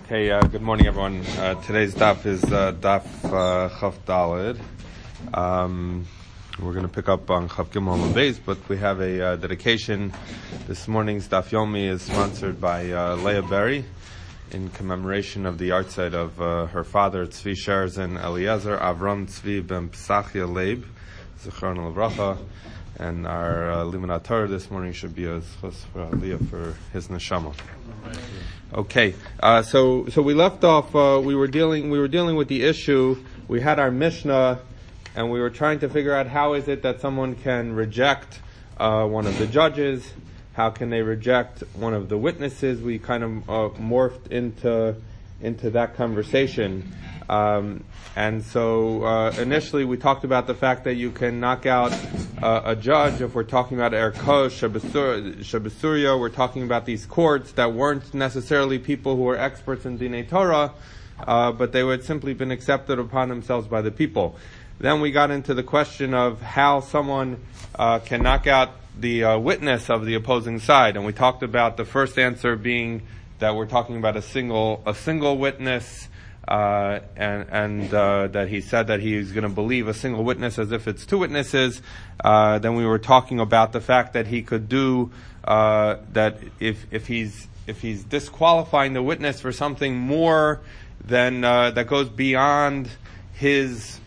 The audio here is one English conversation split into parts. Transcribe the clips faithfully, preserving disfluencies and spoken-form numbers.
Okay, uh, good morning, everyone. Uh, today's daf is uh, daf uh, Chaf Daled. Um, we're going to pick up on Chaf Gimel and Beis, but we have a uh, dedication. This morning's daf Yomi is sponsored by uh, Leah Berry in commemoration of the yahrzeit of uh, her father, Tzvi Sherzin Eliezer Avram Tzvi Ben Pesachia Leib, Zichron Levracha. And our uh, Limanat Torah this morning should be a schos for Aliyah for his neshama. Okay, uh, so so we left off. Uh, we were dealing we were dealing with the issue. We had our Mishnah, and we were trying to figure out how is it that someone can reject uh, one of the judges. How can they reject one of the witnesses? We kind of uh, morphed into into that conversation. Um, and so uh, initially we talked about the fact that you can knock out uh, a judge if we're talking about Erko, Shabasuria, we're talking about these courts that weren't necessarily people who were experts in Dinei Torah, uh, but they had simply been accepted upon themselves by the people. Then we got into the question of how someone uh, can knock out the uh, witness of the opposing side, and we talked about the first answer being that we're talking about a single a single witness. Uh, and, and uh, that he said that he's going to believe a single witness as if it's two witnesses. Uh, then we were talking about the fact that he could do uh, that if if he's if he's disqualifying the witness for something more than uh, that goes beyond his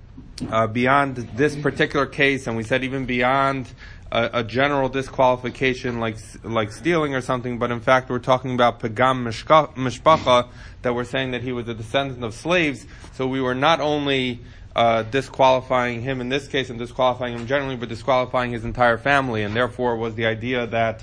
uh, beyond this particular case, and we said even beyond a, a general disqualification like like stealing or something, but in fact we're talking about pagam mishpacha, that we're saying that he was a descendant of slaves, so we were not only uh, disqualifying him in this case and disqualifying him generally, but disqualifying his entire family, and therefore was the idea that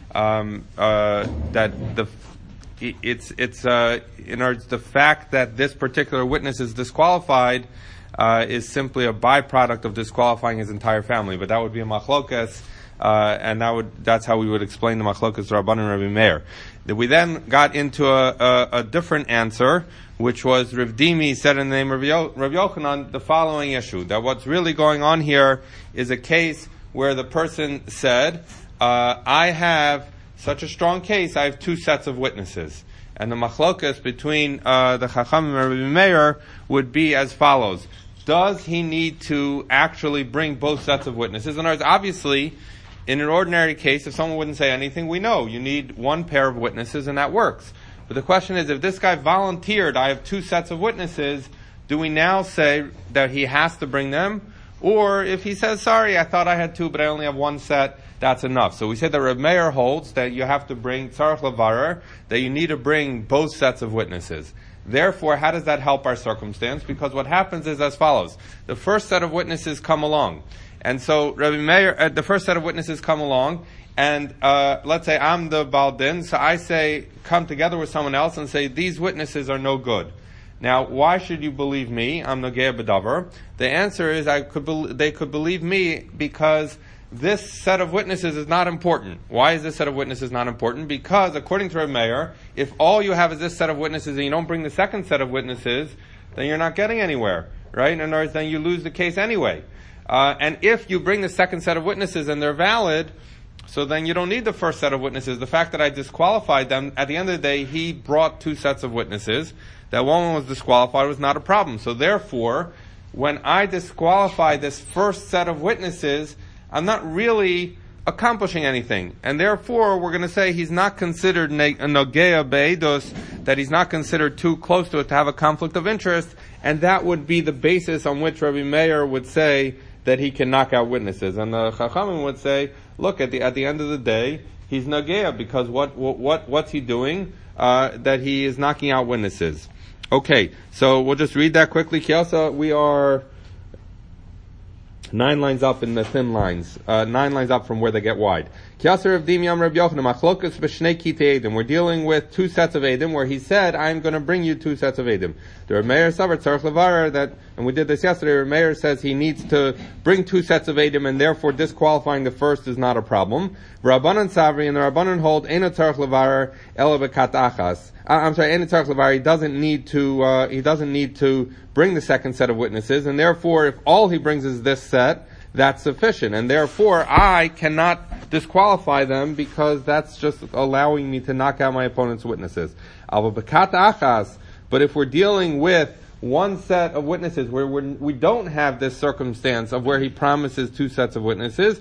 um, uh, that the it's it's uh, in other words, the fact that this particular witness is disqualified uh, is simply a byproduct of disqualifying his entire family, but that would be a machlokas. Uh, and that would, that's how we would explain the machlokas Rabban and Rabbi Meir. We then got into a, a, a different answer, which was Rav Dimi said in the name of Rabbi Yochanan the following issue, that what's really going on here is a case where the person said, uh, I have such a strong case, I have two sets of witnesses. And the machlokas between uh, the Chacham and Rabbi Meir would be as follows. Does he need to actually bring both sets of witnesses? In other words, obviously, in an ordinary case, if someone wouldn't say anything, we know you need one pair of witnesses and that works. But the question is, if this guy volunteered, I have two sets of witnesses, do we now say that he has to bring them? Or if he says, sorry, I thought I had two, but I only have one set, that's enough. So we said that Reb Meir holds that you have to bring tzarech levarer, that you need to bring both sets of witnesses. Therefore, how does that help our circumstance? Because what happens is as follows. The first set of witnesses come along. And so, Rabbi Meir, uh, the first set of witnesses come along, and uh, let's say I'm the Baldin, so I say, come together with someone else and say, these witnesses are no good. Now, why should you believe me? I'm Nogea B'davar. The answer is, I could be- they could believe me because this set of witnesses is not important. Why is this set of witnesses not important? Because, according to Rabbi Meir, if all you have is this set of witnesses and you don't bring the second set of witnesses, then you're not getting anywhere, right? In other words, then you lose the case anyway. Uh, and if you bring the second set of witnesses and they're valid, so then you don't need the first set of witnesses. The fact that I disqualified them, at the end of the day, he brought two sets of witnesses. That one was disqualified was not a problem. So therefore, when I disqualify this first set of witnesses, I'm not really accomplishing anything. And therefore, we're going to say he's not considered a nogea be'edos, that he's not considered too close to it to have a conflict of interest, and that would be the basis on which Rabbi Meir would say that he can knock out witnesses. And the Chachamim would say, look, at the at the end of the day, he's nagea, because what what, what what's he doing? Uh, that he is knocking out witnesses. Okay, so we'll just read that quickly. Kielsa, we are nine lines up in the thin lines, uh, nine lines up from where they get wide. We're dealing with two sets of Edim, where he said, I'm going to bring you two sets of Edim. The Reb Meir Savar Tzarech Levarer, that, and we did this yesterday, Reb Meir says he needs to bring two sets of Edim, and therefore disqualifying the first is not a problem. Rabbanan Savri, and the Rabbanan hold, Eino Tzarech Levarer, Ela Bekat Achas. I'm sorry, Eino Tzarech Levarer, he doesn't need to, uh, he doesn't need to bring the second set of witnesses, and therefore if all he brings is this set, that's sufficient. And therefore, I cannot disqualify them because that's just allowing me to knock out my opponent's witnesses. But if we're dealing with one set of witnesses where we're, we don't have this circumstance of where he promises two sets of witnesses,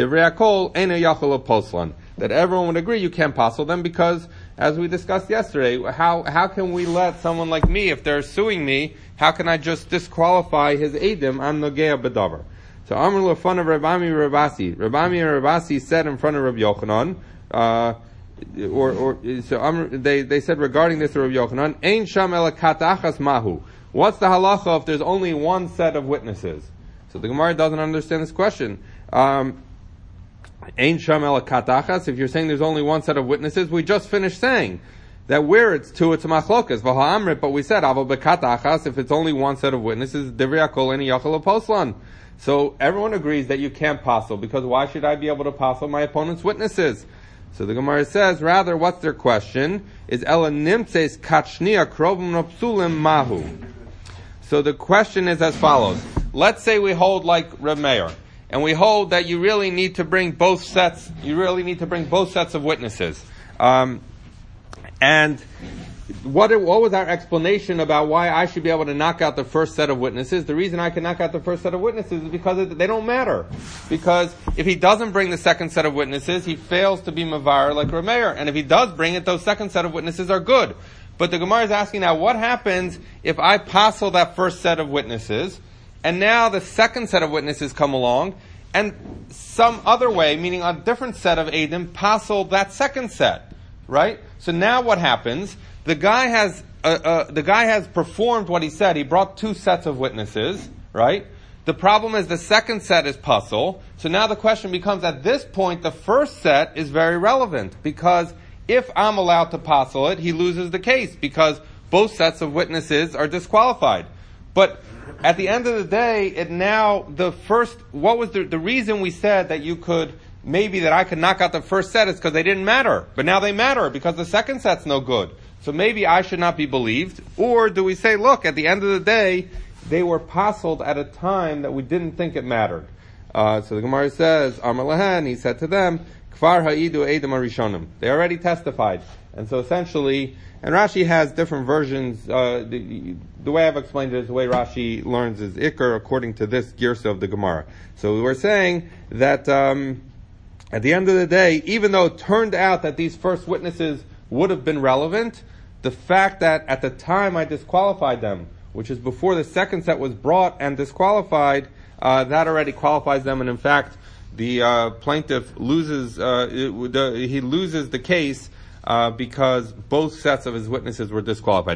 that everyone would agree you can't passel them because, as we discussed yesterday, how how can we let someone like me, if they're suing me, how can I just disqualify his edim on Nogea B'davar? So Amr Lefan of Rabami Rabasi. Rabami and Rabasi said in front of Rabbi Yochanan, uh, or, or, so Amr, they, they said regarding this to Rabbi Yochanan, Ein sham ela kat achas mahu. What's the halacha if there's only one set of witnesses? So the Gemara doesn't understand this question. Um, Ein sham ela kat achas. If you're saying there's only one set of witnesses, we just finished saying that where it's two, it's a machlokas. V'ha'amrit, but we said, aval bekat achas, if it's only one set of witnesses, divrei hakol eni yachal poslan. So everyone agrees that you can't passel, because why should I be able to passel my opponent's witnesses? So the Gemara says, rather, what's their question? Is ela nimtses kachnia krovim nopsulim mahu. So the question is as follows. Let's say we hold like Reb Meir, and we hold that you really need to bring both sets, you really need to bring both sets of witnesses. Um, and what, what was our explanation about why I should be able to knock out the first set of witnesses? The reason I can knock out the first set of witnesses is because they don't matter. Because if he doesn't bring the second set of witnesses, he fails to be mavar like Reb Meir. And if he does bring it, those second set of witnesses are good. But the Gemara is asking now, what happens if I passel that first set of witnesses, and now the second set of witnesses come along, and some other way, meaning a different set of Eidim, passel that second set, right? So now what happens? The guy has uh, uh, the guy has performed what he said. He brought two sets of witnesses, right? The problem is the second set is passel. So now the question becomes, at this point, the first set is very relevant, because if I'm allowed to passel it, he loses the case, because both sets of witnesses are disqualified. But at the end of the day, it now, the first, what was the, the reason we said that you could, maybe that I could knock out the first set is because they didn't matter. But now they matter, because the second set's no good. So maybe I should not be believed. Or do we say, look, at the end of the day, they were passeled at a time that we didn't think it mattered. Uh, so the Gemara says, Amar Lahan, he said to them, Kfar ha'idu edim arishonim. They already testified. And so essentially, and Rashi has different versions. Uh, the, the way I've explained it is the way Rashi learns is Iker according to this girsa of the Gemara. So we were saying that um, at the end of the day, even though it turned out that these first witnesses would have been relevant, the fact that at the time I disqualified them, which is before the second set was brought and disqualified, uh, that already qualifies them. And in fact, the uh, plaintiff loses, uh, it, the, he loses the case Uh, because both sets of his witnesses were disqualified.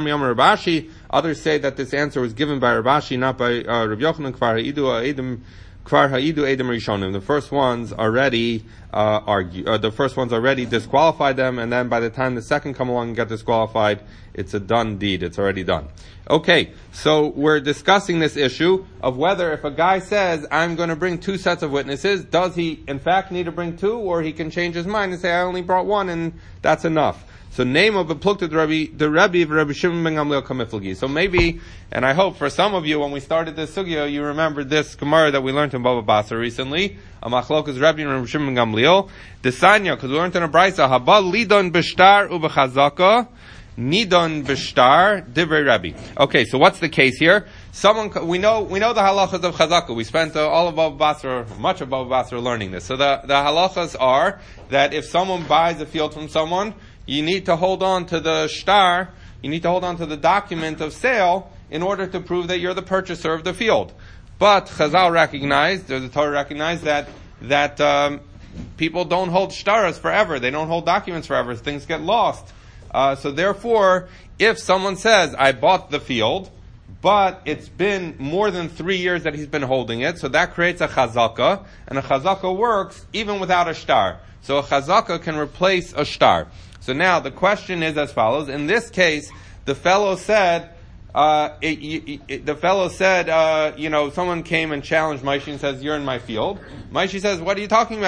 Others say that this answer was given by Rabashi, not by uh, Rabbi Yochanan. Kfar ha'idu edim, kfar ha'idu edim rishonim. The first ones already uh, argue. Uh, the first ones already disqualified them, and then by the time the second come along and get disqualified, it's a done deed. It's already done. Okay, so we're discussing this issue of whether if a guy says, I'm going to bring two sets of witnesses, does he in fact need to bring two, or he can change his mind and say, I only brought one and that's enough. So name of beplukta the Rabbi, the Rabbi of Rabbi Shimon ben Gamliel kamiflagi. So maybe, and I hope for some of you, when we started this sugya, you remember this Gemara that we learned in Baba Basra recently. A machlokas Rabbi and Rabbi Shimon ben Gamliel. Desanya, because we learned in a brayso, haba lidon b'shtar ubechazaka, nidon b'shtar divrei Rabbi. Okay, so what's the case here? Someone, we know, we know the halachas of chazaka. We spent uh, all of Baba Basra, much of Baba Basra learning this. So the, the halachas are that if someone buys a field from someone, you need to hold on to the shtar, you need to hold on to the document of sale in order to prove that you're the purchaser of the field. But Chazal recognized, or the Torah recognized that, that, um, people don't hold shtaras forever. They don't hold documents forever. Things get lost. Uh, so therefore, if someone says, I bought the field, but it's been more than three years that he's been holding it, so that creates a chazaka, and a chazaka works even without a shtar. So a chazaka can replace a shtar. So now the question is as follows. In this case, the fellow said, uh, it, it, it, the fellow said, uh, you know, someone came and challenged Maishi and says, you're in my field. Maishi says, what are you talking about?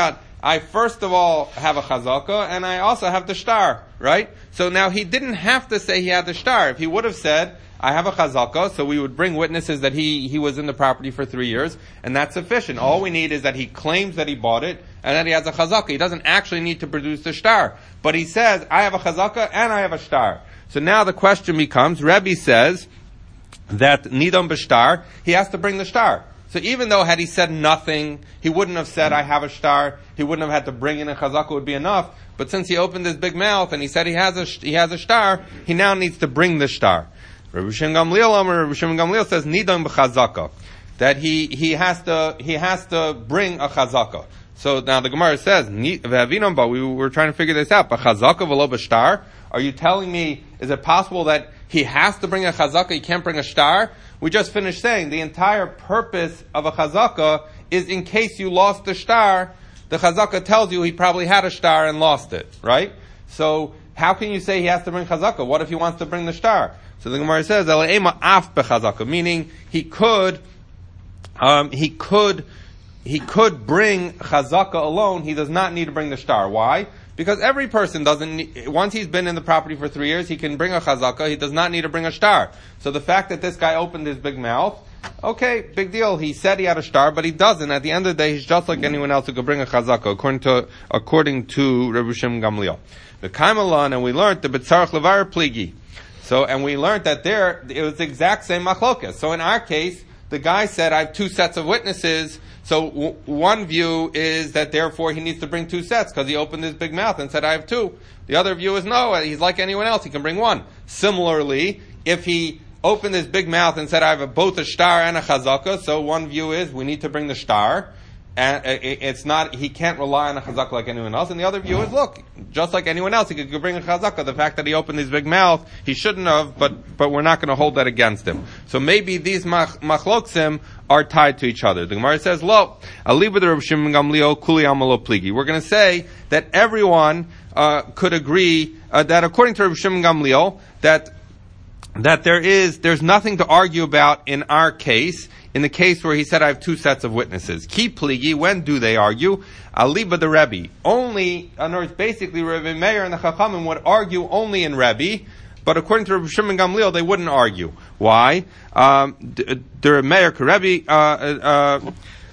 I first of all have a chazaka, and I also have the shtar, right? So now he didn't have to say he had the shtar. If he would have said, I have a chazaka, so we would bring witnesses that he, he was in the property for three years, and that's sufficient. All we need is that he claims that he bought it, and that he has a chazaka. He doesn't actually need to produce the shtar. But he says, I have a chazaka, and I have a shtar. So now the question becomes, Rebbe says that nidam b'shtar, he has to bring the shtar. So even though had he said nothing, he wouldn't have said, I have a shtar, he wouldn't have had to bring in a chazaka, would be enough. But since he opened his big mouth and he said he has a, he has a shtar, he now needs to bring the shtar. Rabbi Shimon Gamliel, Rabbi Shimon Gamliel says, nidam b'chazaka, that he, he has to, he has to bring a chazaka. So now the Gemara says, but we were trying to figure this out, but chazaka v'lo b'shtar? Are you telling me, is it possible that he has to bring a chazaka, he can't bring a shtar? We just finished saying the entire purpose of a chazaka is in case you lost the shtar, the chazaka tells you he probably had a shtar and lost it, right? So how can you say he has to bring chazaka? What if he wants to bring the shtar? So the Gemara says, "Ela'ema af bechazaka," meaning he could, um, he could, he could bring chazaka alone. He does not need to bring the shtar. Why? Because every person doesn't need, once he's been in the property for three years, he can bring a chazaka. He does not need to bring a shtar. So the fact that this guy opened his big mouth, okay, big deal. He said he had a shtar, but he doesn't. At the end of the day, he's just like anyone else who could bring a chazaka, according to according to Rabbi Shimon Gamliel. The Kaimalan, and we learned the B'tzarach Levar Pligi. So, and we learned that there, it was the exact same machlokas. So in our case, the guy said, I have two sets of witnesses. So w- one view is that therefore he needs to bring two sets because he opened his big mouth and said, I have two. The other view is no, he's like anyone else, he can bring one. Similarly, if he opened his big mouth and said, I have a, both a shtar and a chazaka, so one view is we need to bring the shtar. And it's not, he can't rely on a chazaka like anyone else. And the other view is, look, just like anyone else, he could bring a chazaka. The fact that he opened his big mouth, he shouldn't have, but, but we're not going to hold that against him. So maybe these mach, machloksim are tied to each other. The Gemara says, lo, aliba the Rav Shimon Gamliel, kuli amalo pligi. We're going to say that everyone, uh, could agree, uh, that according to Rav Shimon Gamliel, that, that there is, there's nothing to argue about in our case, in the case where he said, I have two sets of witnesses. Ki pligi, when do they argue? Aliba the Rebbe. Only, in other words, basically, Rebbe Meir and the Chachamim would argue only in Rebbe, but according to Rebbe Shimon Gamliel, they wouldn't argue. Why? Um, the Rebbe Meir Karebi, uh, uh,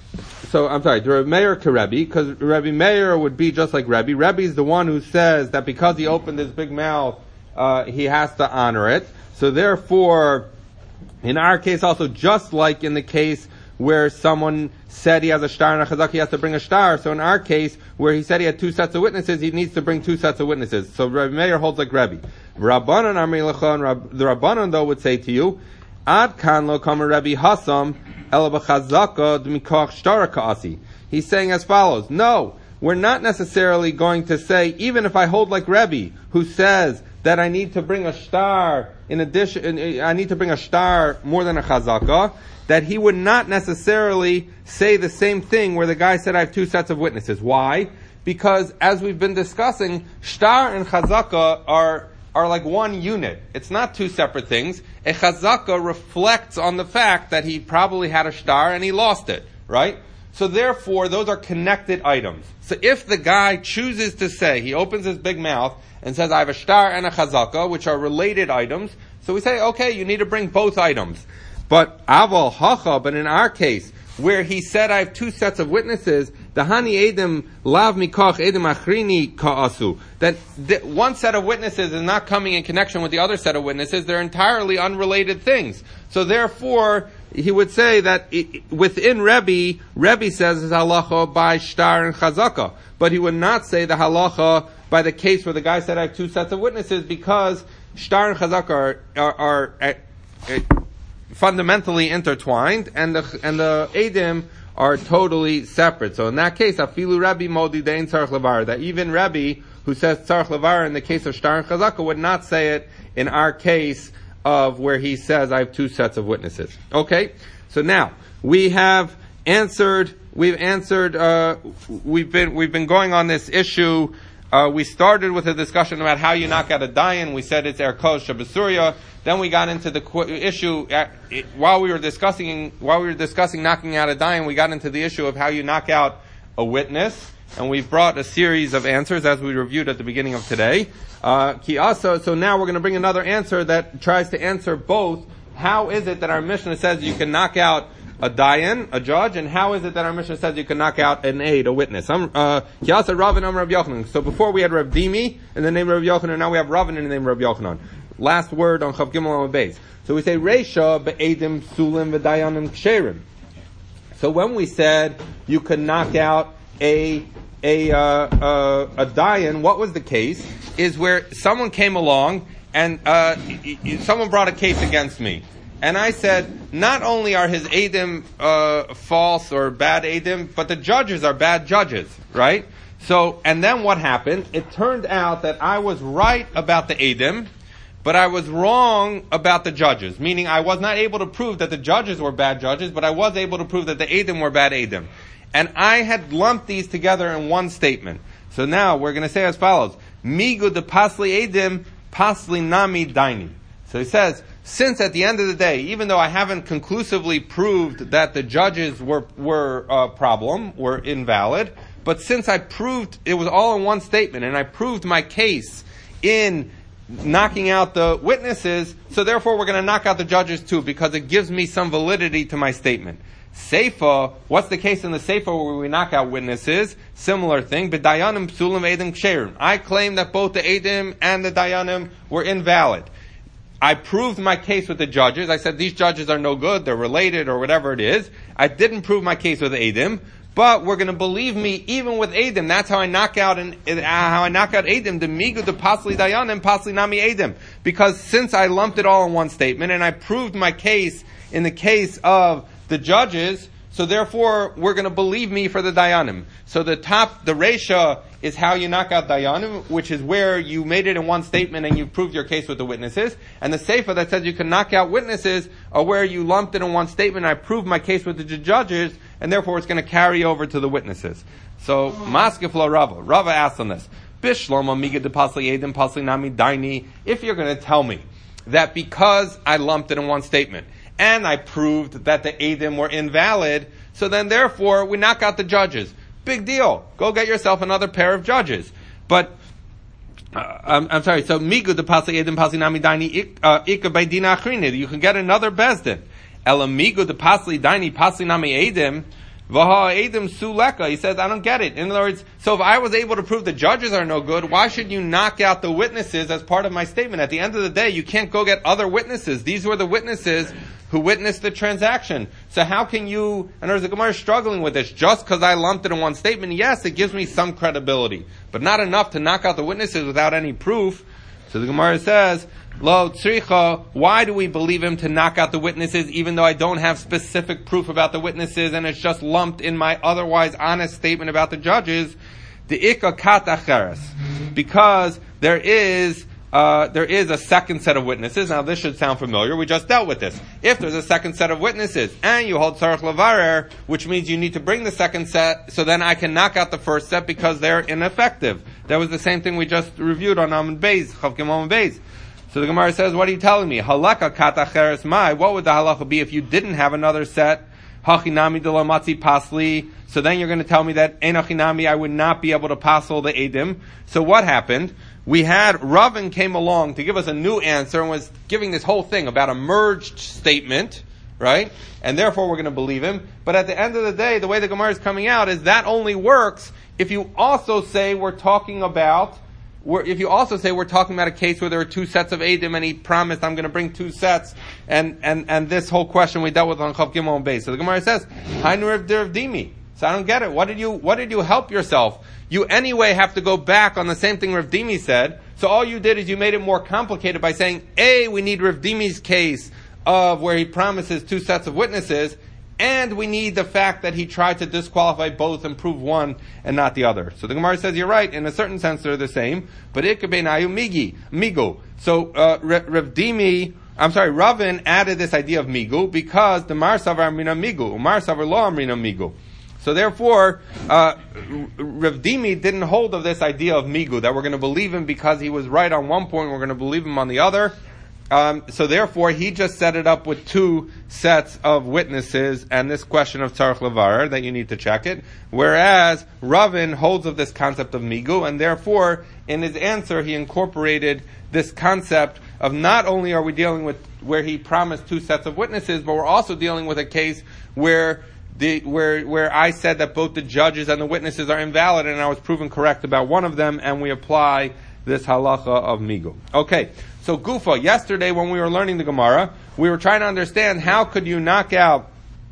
so, I'm sorry, the Rebbe Meir Karebi, because Rebbe Meir would be just like Rebbe. Rebbe is the one who says that because he opened his big mouth, uh, he has to honor it. So therefore, in our case also, just like in the case where someone said he has a shtar and a chazak, he has to bring a shtar. So in our case, where he said he had two sets of witnesses, he needs to bring two sets of witnesses. So Rabbi Meir holds like Rebbe. Rabbanan Amri Lecha, the Rabbanan though would say to you, Ad kan lo kama Rebbe Hasam, ela b'chazaka d'mikoch shtar ka'asi. He's saying as follows, no, we're not necessarily going to say, even if I hold like Rebbe, who says that I need to bring a shtar, in addition, I need to bring a shtar more than a chazaka, that he would not necessarily say the same thing where the guy said I have two sets of witnesses. Why? Because as we've been discussing, shtar and chazaka are, are like one unit. It's not two separate things. A chazaka reflects on the fact that he probably had a shtar and he lost it, right? So therefore, those are connected items. So if the guy chooses to say, he opens his big mouth and says, I have a shtar and a chazaka, which are related items, so we say, okay, you need to bring both items. But aval hacha, but in our case, where he said, I have two sets of witnesses, the hani edim lav mikach edim achrini ka'asu, that th- one set of witnesses is not coming in connection with the other set of witnesses, they're entirely unrelated things. So therefore, he would say that it, within Rebbe, Rebbe says is halacha by shtar and chazaka, but he would not say the halacha by the case where the guy said I have two sets of witnesses, because shtar and chazaka are, are, are, are, are fundamentally intertwined, and the and the edim are totally separate. So in that case, afilu Rebbe modi dein tzarich levar, that even Rebbe, who says tzarich levar in the case of shtar and chazaka, would not say it in our case of where he says I have two sets of witnesses. Okay, so now we have answered. We've answered. Uh, we've been we've been going on this issue. Uh, we started with a discussion about how you knock out a dayan. We said it's erkos shabasuria. Then we got into the qu- issue at, it, while we were discussing while we were discussing knocking out a dayan. We got into the issue of how you knock out a witness, and we've brought a series of answers as we reviewed at the beginning of today. Uh, ki also, so now we're going to bring another answer that tries to answer both. How is it that our Mishnah says you can knock out a dayan, a judge, and how is it that our Mishnah says you can knock out an aid, a witness? Um, uh, Rav and Rav Yochanan. So before we had Rav Dimi in the name of Rav Yochanan, now we have Ravin in the name of Rav Yochanan. Last word on Chav Gimel on Beis. So we say Reisha be'edim sulim v'dayanim ksherim. So when we said you could knock out a a uh, uh, a dayan, what was the case? Is where someone came along and uh, someone brought a case against me. And I said, not only are his edim uh, false or bad edim, but the judges are bad judges, right? So, and then what happened? It turned out that I was right about the edim, but I was wrong about the judges. Meaning, I was not able to prove that the judges were bad judges, but I was able to prove that the edim were bad edim. And I had lumped these together in one statement. So now we're going to say as follows: Migu de pasli edim, pasli nami daini. So he says, since at the end of the day, even though I haven't conclusively proved that the judges were were a problem, were invalid, but since I proved it was all in one statement, and I proved my case in knocking out the witnesses, so therefore we're going to knock out the judges too, because it gives me some validity to my statement. Seifa, what's the case in the Seifa where we knock out witnesses? Similar thing, b'dayanim psulim edim ksherim. I claim that both the edim and the dayanim were invalid. I proved my case with the judges. I said these judges are no good, they're related, or whatever it is. I didn't prove my case with Edim, but we're going to believe me even with Edim. That's how I knock out and how I knock out Edim. The migu the pasli dayanim pasli nami Edim. Because since I lumped it all in one statement and I proved my case in the case of the judges, so therefore we're going to believe me for the dayanim. So the top, the Reisha is how you knock out dayanim, which is where you made it in one statement and you proved your case with the witnesses. And the Seifa that says you can knock out witnesses are where you lumped it in one statement. I proved my case with the judges, and therefore it's going to carry over to the witnesses. So Maskefla Rava, Rava asked on this: Bishloma miga de pasli edim pasli nami daini. If you're going to tell me that because I lumped it in one statement and I proved that the edim were invalid, so then therefore we knock out the judges. Big deal. Go get yourself another pair of judges. But, uh, I'm, I'm sorry, so migu de pasli edim pasli nami daini ika beidina achrini. You can get another bezdin. Ela migu de pasli daini pasli nami edim vaha edim suleka. He says, I don't get it. In other words, so if I was able to prove the judges are no good, why should you knock out the witnesses as part of my statement? At the end of the day, you can't go get other witnesses. These were the witnesses who witnessed the transaction. So how can you, and there's the Gemara struggling with this, just because I lumped it in one statement, yes, it gives me some credibility, but not enough to knock out the witnesses without any proof. So the Gemara says, Lo tzricha, why do we believe him to knock out the witnesses even though I don't have specific proof about the witnesses and it's just lumped in my otherwise honest statement about the judges? The ikka kat acheres. Because there is Uh, there is a second set of witnesses. Now this should sound familiar. We just dealt with this. If there's a second set of witnesses, and you hold tzarech levarer, which means you need to bring the second set, so then I can knock out the first set because they're ineffective. That was the same thing we just reviewed on Amud Beis, Chav Gimel Amud Beis. So the Gemara says, what are you telling me? Halakha kat acheres mai. What would the halacha be if you didn't have another set? Hachinami de la matzi pasli. So then you're going to tell me that enachinami, I would not be able to passel the edim. So what happened? We had Ravin came along to give us a new answer and was giving this whole thing about a merged statement, right? And therefore we're going to believe him. But at the end of the day, the way the Gemara is coming out is that only works if you also say we're talking about, we're, if you also say we're talking about a case where there are two sets of edim and he promised I'm going to bring two sets, and, and, and this whole question we dealt with on Chav Gimel Beis. So the Gemara says, Hainu Rav Dimi. So I don't get it. What did you, what did you help yourself? You anyway have to go back on the same thing Rav Dimi said. So all you did is you made it more complicated by saying, A, we need Rav Dimi's case of where he promises two sets of witnesses, and we need the fact that he tried to disqualify both and prove one and not the other. So the Gemara says you're right. In a certain sense, they're the same. But ikabenayu migi, migu. So uh, Rav Dimi, I'm sorry, Ravin added this idea of migu because the mar savar amrina migu, mar savar lo amrina migu. So therefore, uh, Rav Dimi didn't hold of this idea of migu, that we're going to believe him because he was right on one point, we're going to believe him on the other. Um, so therefore, he just set it up with two sets of witnesses and this question of tzarich levarer that you need to check it. Whereas Ravin holds of this concept of migu, and therefore, in his answer, he incorporated this concept of not only are we dealing with where he promised two sets of witnesses, but we're also dealing with a case where the where where I said that both the judges and the witnesses are invalid, and I was proven correct about one of them, and we apply this halacha of migu. Okay. So Gufa, yesterday when we were learning the Gemara, we were trying to understand how could you knock out,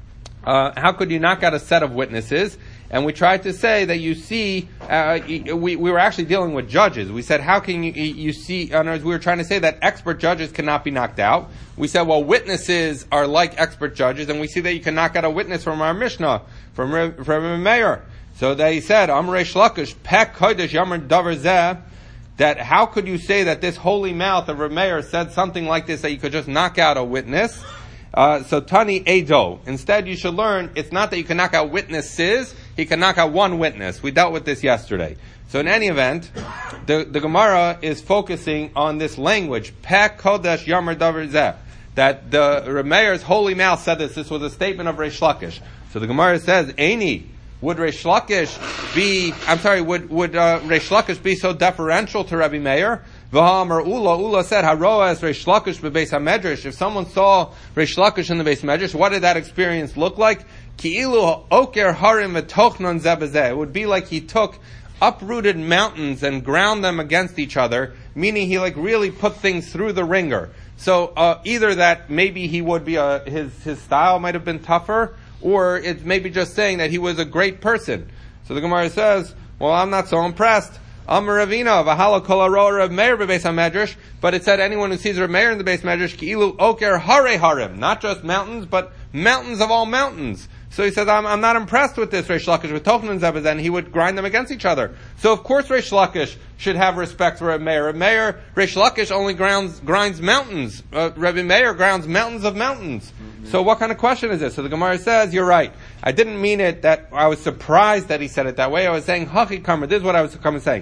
uh, how could you knock out a set of witnesses, and we tried to say that you see, uh, we, we were actually dealing with judges. We said, how can you, you see, in other words, we were trying to say that expert judges cannot be knocked out. We said, well, witnesses are like expert judges, and we see that you can knock out a witness from our Mishnah, from Rebbe Meir. So they said, Amrei Shlakish, Pek Kodesh Yamar Davar Zeh, that how could you say that this holy mouth of Rebbe Meir said something like this, that you could just knock out a witness? Uh, so Tani Edo. Instead, you should learn, it's not that you can knock out witnesses, he can knock out one witness. We dealt with this yesterday. So in any event, the, the Gemara is focusing on this language, Pek Kodesh Yamar Davar Zeh, that the Rebbe Meir's holy mouth said this. This was a statement of Reish Lakish. So the Gemara says, Eini, would Reish Lakish be, I'm sorry, would, would, uh, Reish Lakish be so deferential to Rebbe Meir? V'ha'amar Ula, Ula said, Haroa es Reish Lakish bebeis HaMedrash. If someone saw Reish Lakish in the Beis Medrash, what did that experience look like? Ki'ilu oker harim v'tochnon zeh b'zeh. It would be like he took uprooted mountains and ground them against each other, meaning he like really put things through the ringer. So, uh, either that maybe he would be, uh, his, his style might have been tougher, or it's maybe just saying that he was a great person. So the Gemara says, well, I'm not so impressed. Amar Ravina, v'hala kol haro Reb Meir bebeis HaMedrash, but it said anyone who sees Reb Meir in the Beis Medrash, ki'ilu oker hare harim, not just mountains, but mountains of all mountains. So he says, I'm, I'm not impressed with this Reish Lakish with Tochnon Zebaz, and he would grind them against each other. So of course Reish Lakish should have respect for Reb Meir. Reb Meir, Reish Lakish only grounds, grinds mountains. Uh, Reb Meir grounds mountains of mountains. Mm-hmm. So what kind of question is this? So the Gemara says, you're right. I didn't mean it that I was surprised that he said it that way. I was saying, Hachi Kamar, this is what I was coming saying.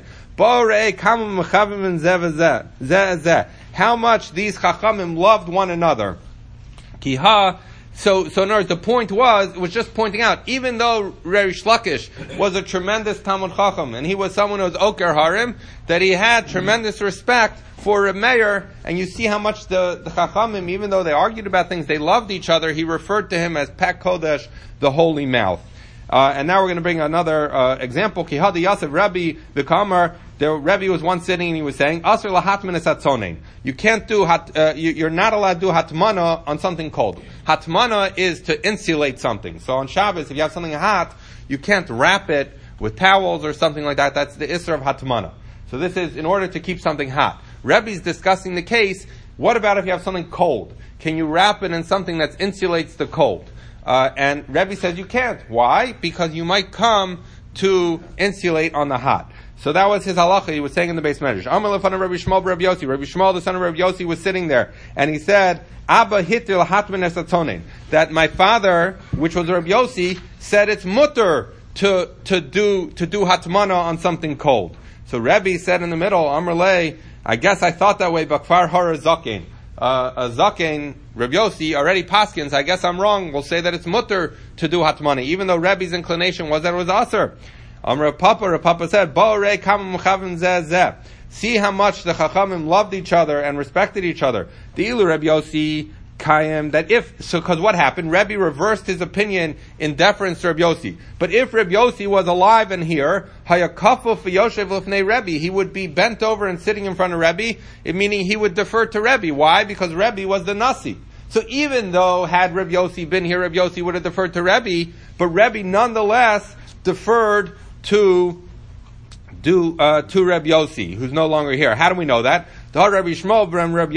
How much these Chachamim loved one another. Kiha. So, so in other words, the point was, it was just pointing out, even though Reish Lakish was a tremendous Talmud Chacham, and he was someone who was Oker Harim, that he had tremendous respect for Reb Meir, and you see how much the, the Chachamim, even though they argued about things, they loved each other, he referred to him as Pek Kodesh, the holy mouth. Uh, and now we're going to bring another uh, example. Kihadi Yasef Rabbi V'Kamar. The Rebbe was once sitting and he was saying, "Asr lahatman es hatzonein." You can't do hat. Uh, you, you're not allowed to do hatmana on something cold. Hatmana is to insulate something. So on Shabbos, if you have something hot, you can't wrap it with towels or something like that. That's the isser of hatmana. So this is in order to keep something hot. Rebbe is discussing the case. What about if you have something cold? Can you wrap it in something that insulates the cold? Uh, and Rebbe says you can't. Why? Because you might come to insulate on the hot. So that was his halacha. He was saying in the Beis Medrash. Amar lefanav Rabbi Shmuel Rabbi Yossi. Rabbi Shmuel, the son of Rabbi Yossi, was sitting there, and he said, "Abba hitil hatman es hatzonein." That my father, which was Rabbi Yossi, said it's mutter to to do to do hatmana on something cold. So Rebbe said in the middle, Amar lei, I guess I thought that way. Bakfar hara zaken. Uh, a zaken, Reb Yossi, already paskins, I guess I'm wrong, will say that it's mutter to do hatmana, even though Rebbe's inclination was that it was aser. Um, Reb Papa, Reb Papa said, Bo'orei kam m'chavim zeh zeh. See how much the Chachamim loved each other and respected each other. The ilu Reb Yossi kayim, that if, so because what happened, Rebbe reversed his opinion in deference to Reb Yossi. But if Reb Yossi was alive and here, hayakafu f'yoshev l'fnei Rebbe, he would be bent over and sitting in front of Rebbe, meaning he would defer to Rebbe. Why? Because Rebbe was the Nasi. So even though had Reb Yossi been here, Reb Yossi would have deferred to Rebbe, but Rebbe nonetheless deferred to do uh, to Reb Yossi, who's no longer here. How do we know that? That Rabbi Shmuel,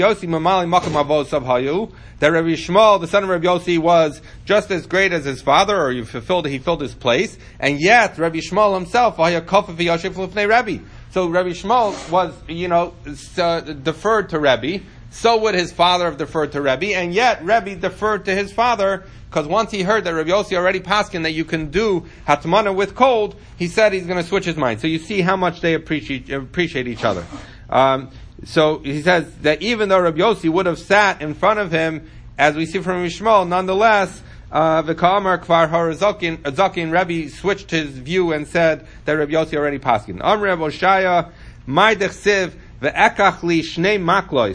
the son of Rabbi Yossi, was just as great as his father, or he fulfilled he filled his place, and yet Rabbi Shmuel himself, so Rabbi Shmuel was, you know, uh, deferred to Rebbe. So would his father have deferred to Rebbe, and yet Rebbe deferred to his father, because once he heard that Rabbi Yossi already paskin that you can do hatmana with cold, he said he's going to switch his mind. So you see how much they appreciate appreciate each other. Um, so he says that even though Rabbi Yossi would have sat in front of him, as we see from Yishmael, nonetheless, uh, V'ka'amar kvar harazakin, Zakin, Rebbe switched his view and said that Rabbi Yossi already paskin. Amr Reb Oshaya, my dechsiv, ve'ekach li shnei maklois.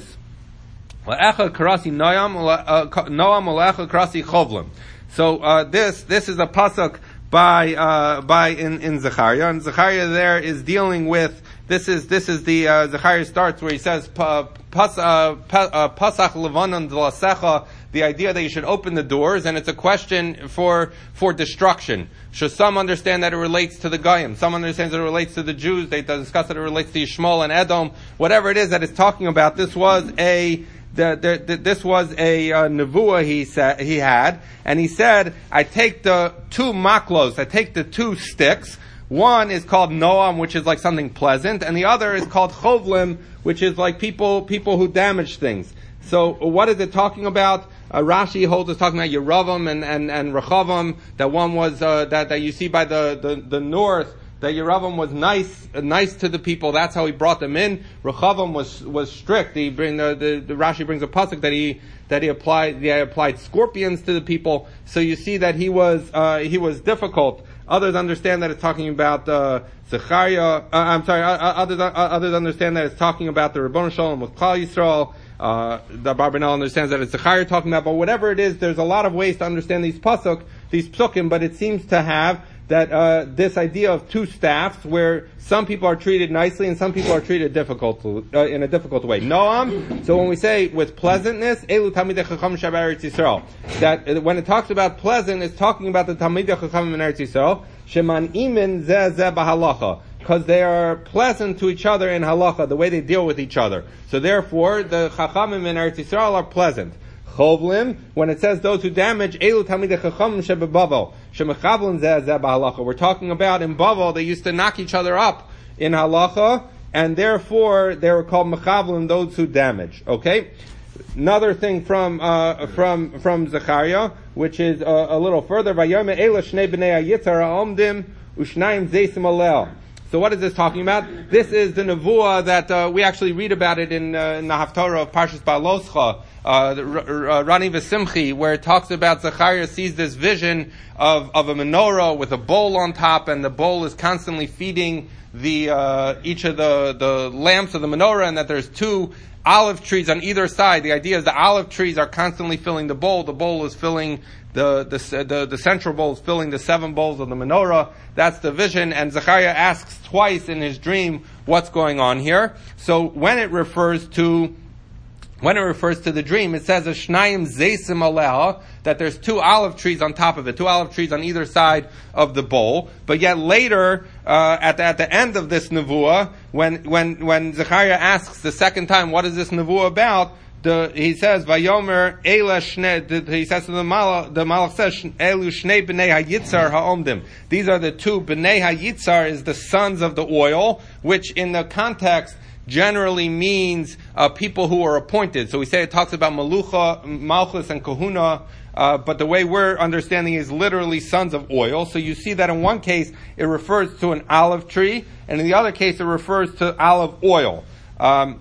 La'echa karasi noam, noam la'echa karasi chovlim. So, uh, this, this is a pasuk by, uh, by in, in Zechariah. And Zechariah there is dealing with, this is, this is the, uh, Zechariah starts where he says, pas, uh, pasach levanon d'lasecha, the idea that you should open the doors, and it's a question for, for destruction. So some understand that it relates to the Goyim. Some understand that it relates to the Jews. They discuss that it relates to Yishmael and Edom. Whatever it is that it's talking about, this was a, The, the, the, this was a uh, nevuah he said he had, and he said, "I take the two maklos, I take the two sticks. One is called noam, which is like something pleasant, and the other is called chovlim, which is like people people who damage things." So, what is it talking about? Uh, Rashi holds it's talking about Yeravam and and and Rechavam. That one was uh, that that you see by the the, the north. That Yeravam was nice, uh, nice to the people. That's how he brought them in. Rechavam was was strict. He bring uh, the, the Rashi brings a pasuk that he that he applied he applied scorpions to the people. So you see that he was uh, he was difficult. Others understand that it's talking about uh, Zechariah. Uh, I'm sorry. Uh, others uh, others understand that it's talking about the Ribono Shel Olam with Klal Yisrael. Uh, the Barbanel understands that it's Zechariah talking about. But whatever it is, there's a lot of ways to understand these pasuk, these psukim. But it seems to have that uh, this idea of two staffs, where some people are treated nicely and some people are treated difficult uh, in a difficult way. Noam. So when we say with pleasantness, Elu Talmidei Chacham Shabbos Eretz Yisrael, that uh, when it talks about pleasant, it's talking about the Talmidei Chacham in Eretz Yisrael. Sheman imin zeh zeh b'halacha, because they are pleasant to each other in halacha, the way they deal with each other. So therefore, the Chachamim in Eretz Yisrael are pleasant. Chovlim, when it says those who damage, Elu Talmidei Chacham shebebavel, shemechavlin zeh zeh b'halacha. We're talking about in Bavel, they used to knock each other up in halacha, and therefore they were called mechavlin, those who damage. Okay? Another thing from, uh, from, from Zechariah, which is uh, a little further, Vayome Ela Shnei B'nei HaYitzar Ha'omdim U'shnayim Zeisim Alel. So what is this talking about? This is the nevuah that uh, we actually read about it in, uh, in the Haftarah of Parshas Ba'aloscha, uh, the, uh, Rani V'Simchi, where it talks about Zechariah sees this vision of, of a menorah with a bowl on top, and the bowl is constantly feeding the uh, each of the, the lamps of the menorah, and that there's two olive trees on either side. The idea is the olive trees are constantly filling the bowl. The bowl is filling the the the, the central bowl is filling the seven bowls of the menorah. That's the vision. And Zechariah asks twice in his dream what's going on here. So when it refers to when it refers to the dream, it says a shnayim zeisim aleha, that there's two olive trees on top of it, two olive trees on either side of the bowl. But yet later, uh, at the, at the end of this nevuah, when when when Zechariah asks the second time, what is this nevuah about? The, he says, "Vayomer Ela Shnei." He says to the Malach, the Malach says, "Elu Shnei Bnei HaYitzar Ha'omdim." These are the two. Bnei HaYitzar is the sons of the oil, which in the context generally means uh, people who are appointed. So we say it talks about Malucha, Malchus, and Kahuna. Uh, but the way we're understanding is literally sons of oil. So you see that in one case it refers to an olive tree, and in the other case it refers to olive oil. Um,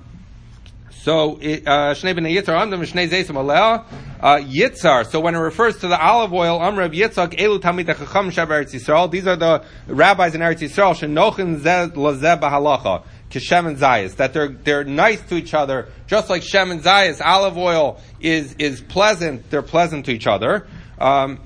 so Shnei Bnei Yitzar Amdim Shnei Zeisim Aleh Yitzar. So when it refers to the olive oil, Amrav Yitzchak Elu Talmidei Chacham Shabbos Eretz Yisrael. These are the rabbis in Eretz Yisrael. Shenochen Zeh Lazeh B'Halacha. Shem and Zayas, that they're they're nice to each other, just like Shem and Zayas. Olive oil is is pleasant; they're pleasant to each other. Um,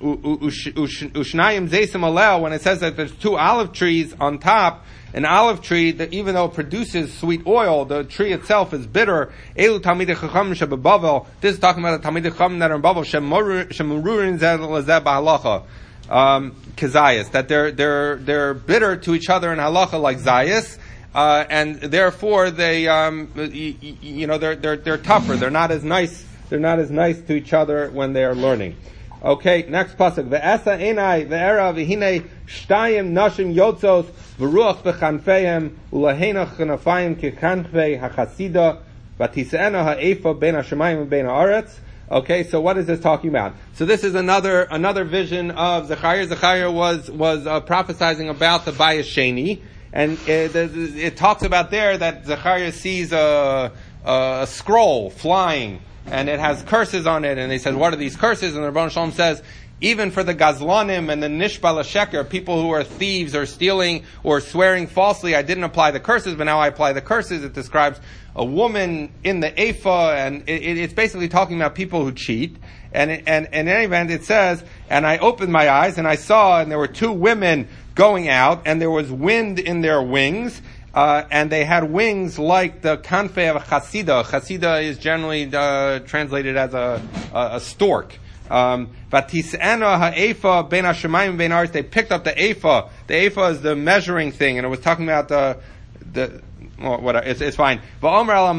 Ushnayim Zeisim Alel, when it says that there's two olive trees on top, an olive tree that even though it produces sweet oil, the tree itself is bitter. Elu Talmidei Chacham shebebavel. This is talking about the Talmidei Chacham that are in Bavel. Shemururin Zeh Lazeh B'Halacha. Um, Kazayas, that they're they're they're bitter to each other in halacha like Zayas. Uh, and therefore they, um, you, you know, they're, they're, they're tougher. They're not as nice, they're not as nice to each other when they are learning. Okay, next pasuk. Ve'esa enai ve'era v'hinei shtayim nashim yotzos v'ruach v'chanfeihem u'lahenach chanafayim kechanfei hachasida v'tiseena ha'efa ben ha'shemayim and ben ha'aretz. Okay, so what is this talking about? So this is another another vision of Zechariah. Zechariah was was uh, prophesying about the Bayis Sheni. and it, it talks about there that Zechariah sees a, a scroll flying, and it has curses on it, and they said, what are these curses? And the Rebbeinu Shalom says, even for the Gazlanim and the Nishbal Sheker, people who are thieves or stealing or swearing falsely, I didn't apply the curses, but now I apply the curses. It describes a woman in the Ephah, and it, it's basically talking about people who cheat. And, and, and in any event, it says, and I opened my eyes, and I saw, and there were two women going out, and there was wind in their wings, uh, and they had wings like the kanfei of a chasida. Chasida is generally uh, translated as a, a, a stork. Um, they picked up the ephah. The ephah is the measuring thing, and it was talking about the, the, well, what, it's, it's fine. And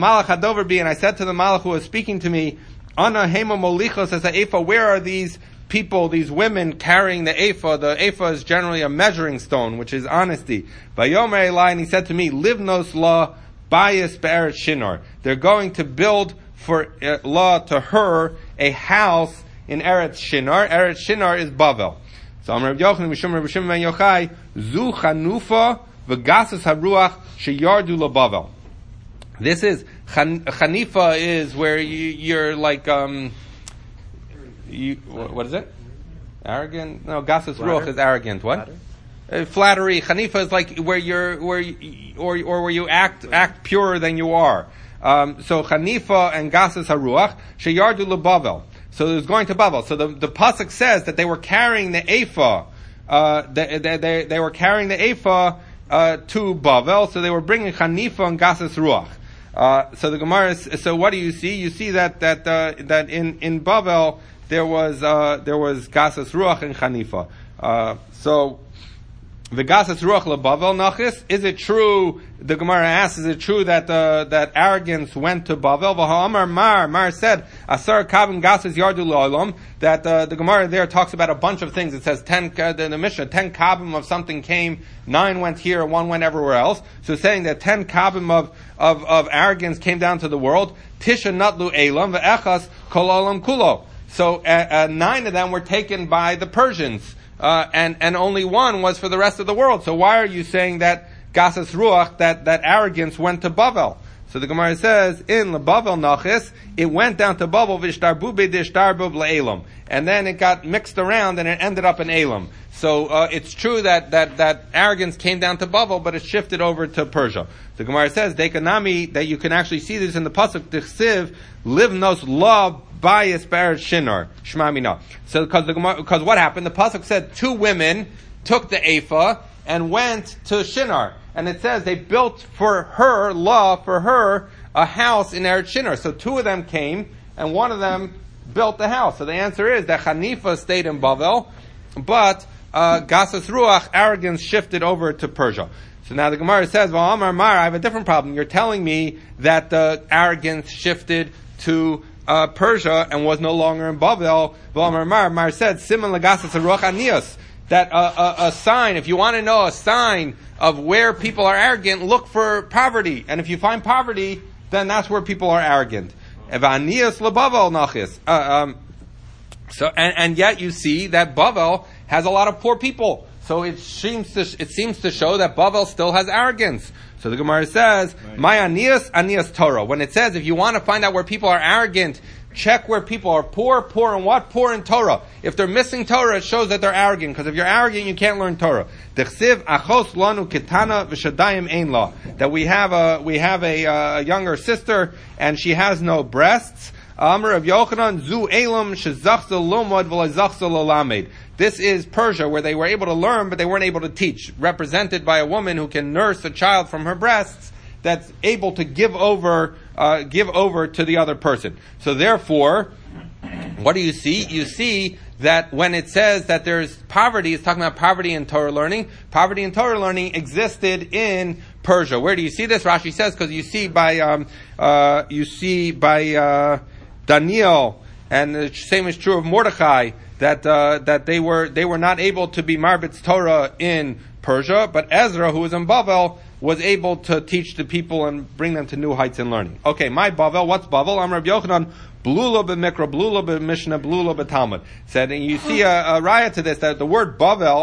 I said to the malach who was speaking to me, Ana hema molichos as a ephah, where are these people, these women carrying the ephah? The ephah is generally a measuring stone, which is honesty. And he said to me, Livnos la bayis be'eretz shinar. They're going to build for uh, law to her a house in Eretz Shinar. Eretz Shinar is Bavel. So Amar Rav Yochanan Mishum Rav Shimon ben Yochai Zu Chanufa v'Gasus Haruach Sheyardu LaBavel. This is chan, Chanifa is where you, you're like um you what is it? Arrogant? No, Gasus Ruach is arrogant. What? Uh, flattery. Chanifa is like where you're where you, or or where you act act purer than you are. Um, so Chanifa and Gasus Haruach Sheyardu LaBavel. So it was going to Bavel. So the, the pasuk says that they were carrying the ephah, uh, they, they, they, they were carrying the ephah, uh, to Bavel, so they were bringing Chanifa and Gasus Ruach. Uh, so the Gemara is, so what do you see? You see that, that, uh, that in, in Bavel, there was, uh, there was Gasus Ruach and Chanifa. Uh, so, the Gasus Ruach LeBavel Nachis, is it true, the Gemara asks, is it true that, uh, that arrogance went to Bavel? V'ha'amar Mar, Mar said, Asar Kavim Gasus Yardu L'olam, that, uh, the Gemara there talks about a bunch of things. It says ten, uh, the, the Mishnah, ten Kavim of something came, nine went here, one went everywhere else. So saying that ten Kavim of, of, of arrogance came down to the world, Tisha Natlu Elam, V'echas Kol Olam Kulo. So, uh, uh, nine of them were taken by the Persians. Uh, and, and only one was for the rest of the world. So why are you saying that Gasus Ruach, that, that arrogance went to Bavel? So the Gemara says, in the Bavel Nachis, it went down to Bavel, Vishtarbu B'dishtarbu B'Elam. And then it got mixed around and it ended up in Elam. So, uh, it's true that, that, that arrogance came down to Bavel, but it shifted over to Persia. The Gemara says, Dekanami, that you can actually see this in the Pasuk, Tichsiv, Livnos La Bayis Be'eretz Shinar, Shema Mina. So, because the because what happened? The pasuk said two women took the ephah and went to Shinar, and it says they built for her law for her a house in Eretz Shinar. So two of them came, and one of them built the house. So the answer is that Chanifa stayed in Bavel, but uh, Gasus Ruach, arrogance, shifted over to Persia. So now the Gemara says, "Well, Amar Mar, I have a different problem. You're telling me that the arrogance shifted to Uh, Persia and was no longer in Bavel." Mar, Mar, Mar said, "Siman lagasas haruach anias." That uh, a, a sign, if you want to know a sign of where people are arrogant, look for poverty, and if you find poverty, then that's where people are arrogant. Evanias leBavel nachis. Um, so, and, and yet you see that Bavel has a lot of poor people. So it seems to it seems to show that Bavel still has arrogance. So the Gemara says, "My anias, anias Torah." When it says, if you want to find out where people are arrogant, check where people are poor. Poor in what? Poor in Torah. If they're missing Torah, it shows that they're arrogant. Because if you're arrogant, you can't learn Torah. Dechsiv achos lanu kitana v'shadayim ein la. That we have a we have a, a younger sister and she has no breasts. Amar of Yochanan zu elam shezachzel lomod v'lezachzel lolamed. This is Persia, where they were able to learn, but they weren't able to teach. Represented by a woman who can nurse a child from her breasts, that's able to give over, uh, give over to the other person. So therefore, what do you see? You see that when it says that there's poverty, it's talking about poverty in Torah learning. Poverty in Torah learning existed in Persia. Where do you see this? Rashi says, because you see by, um, uh, you see by, uh, Daniel, and the same is true of Mordechai, that uh, that they were they were not able to be Marbitz Torah in Persia, but Ezra, who was in Bavel, was able to teach the people and bring them to new heights in learning. Okay, my Bavel, what's Bavel? I'm Rabbi Yochanan, Blula b'Mikra, Blula b'Mishnah, Blula b'Talmud. Said, and you see a, a raya to this, that the word Bavel,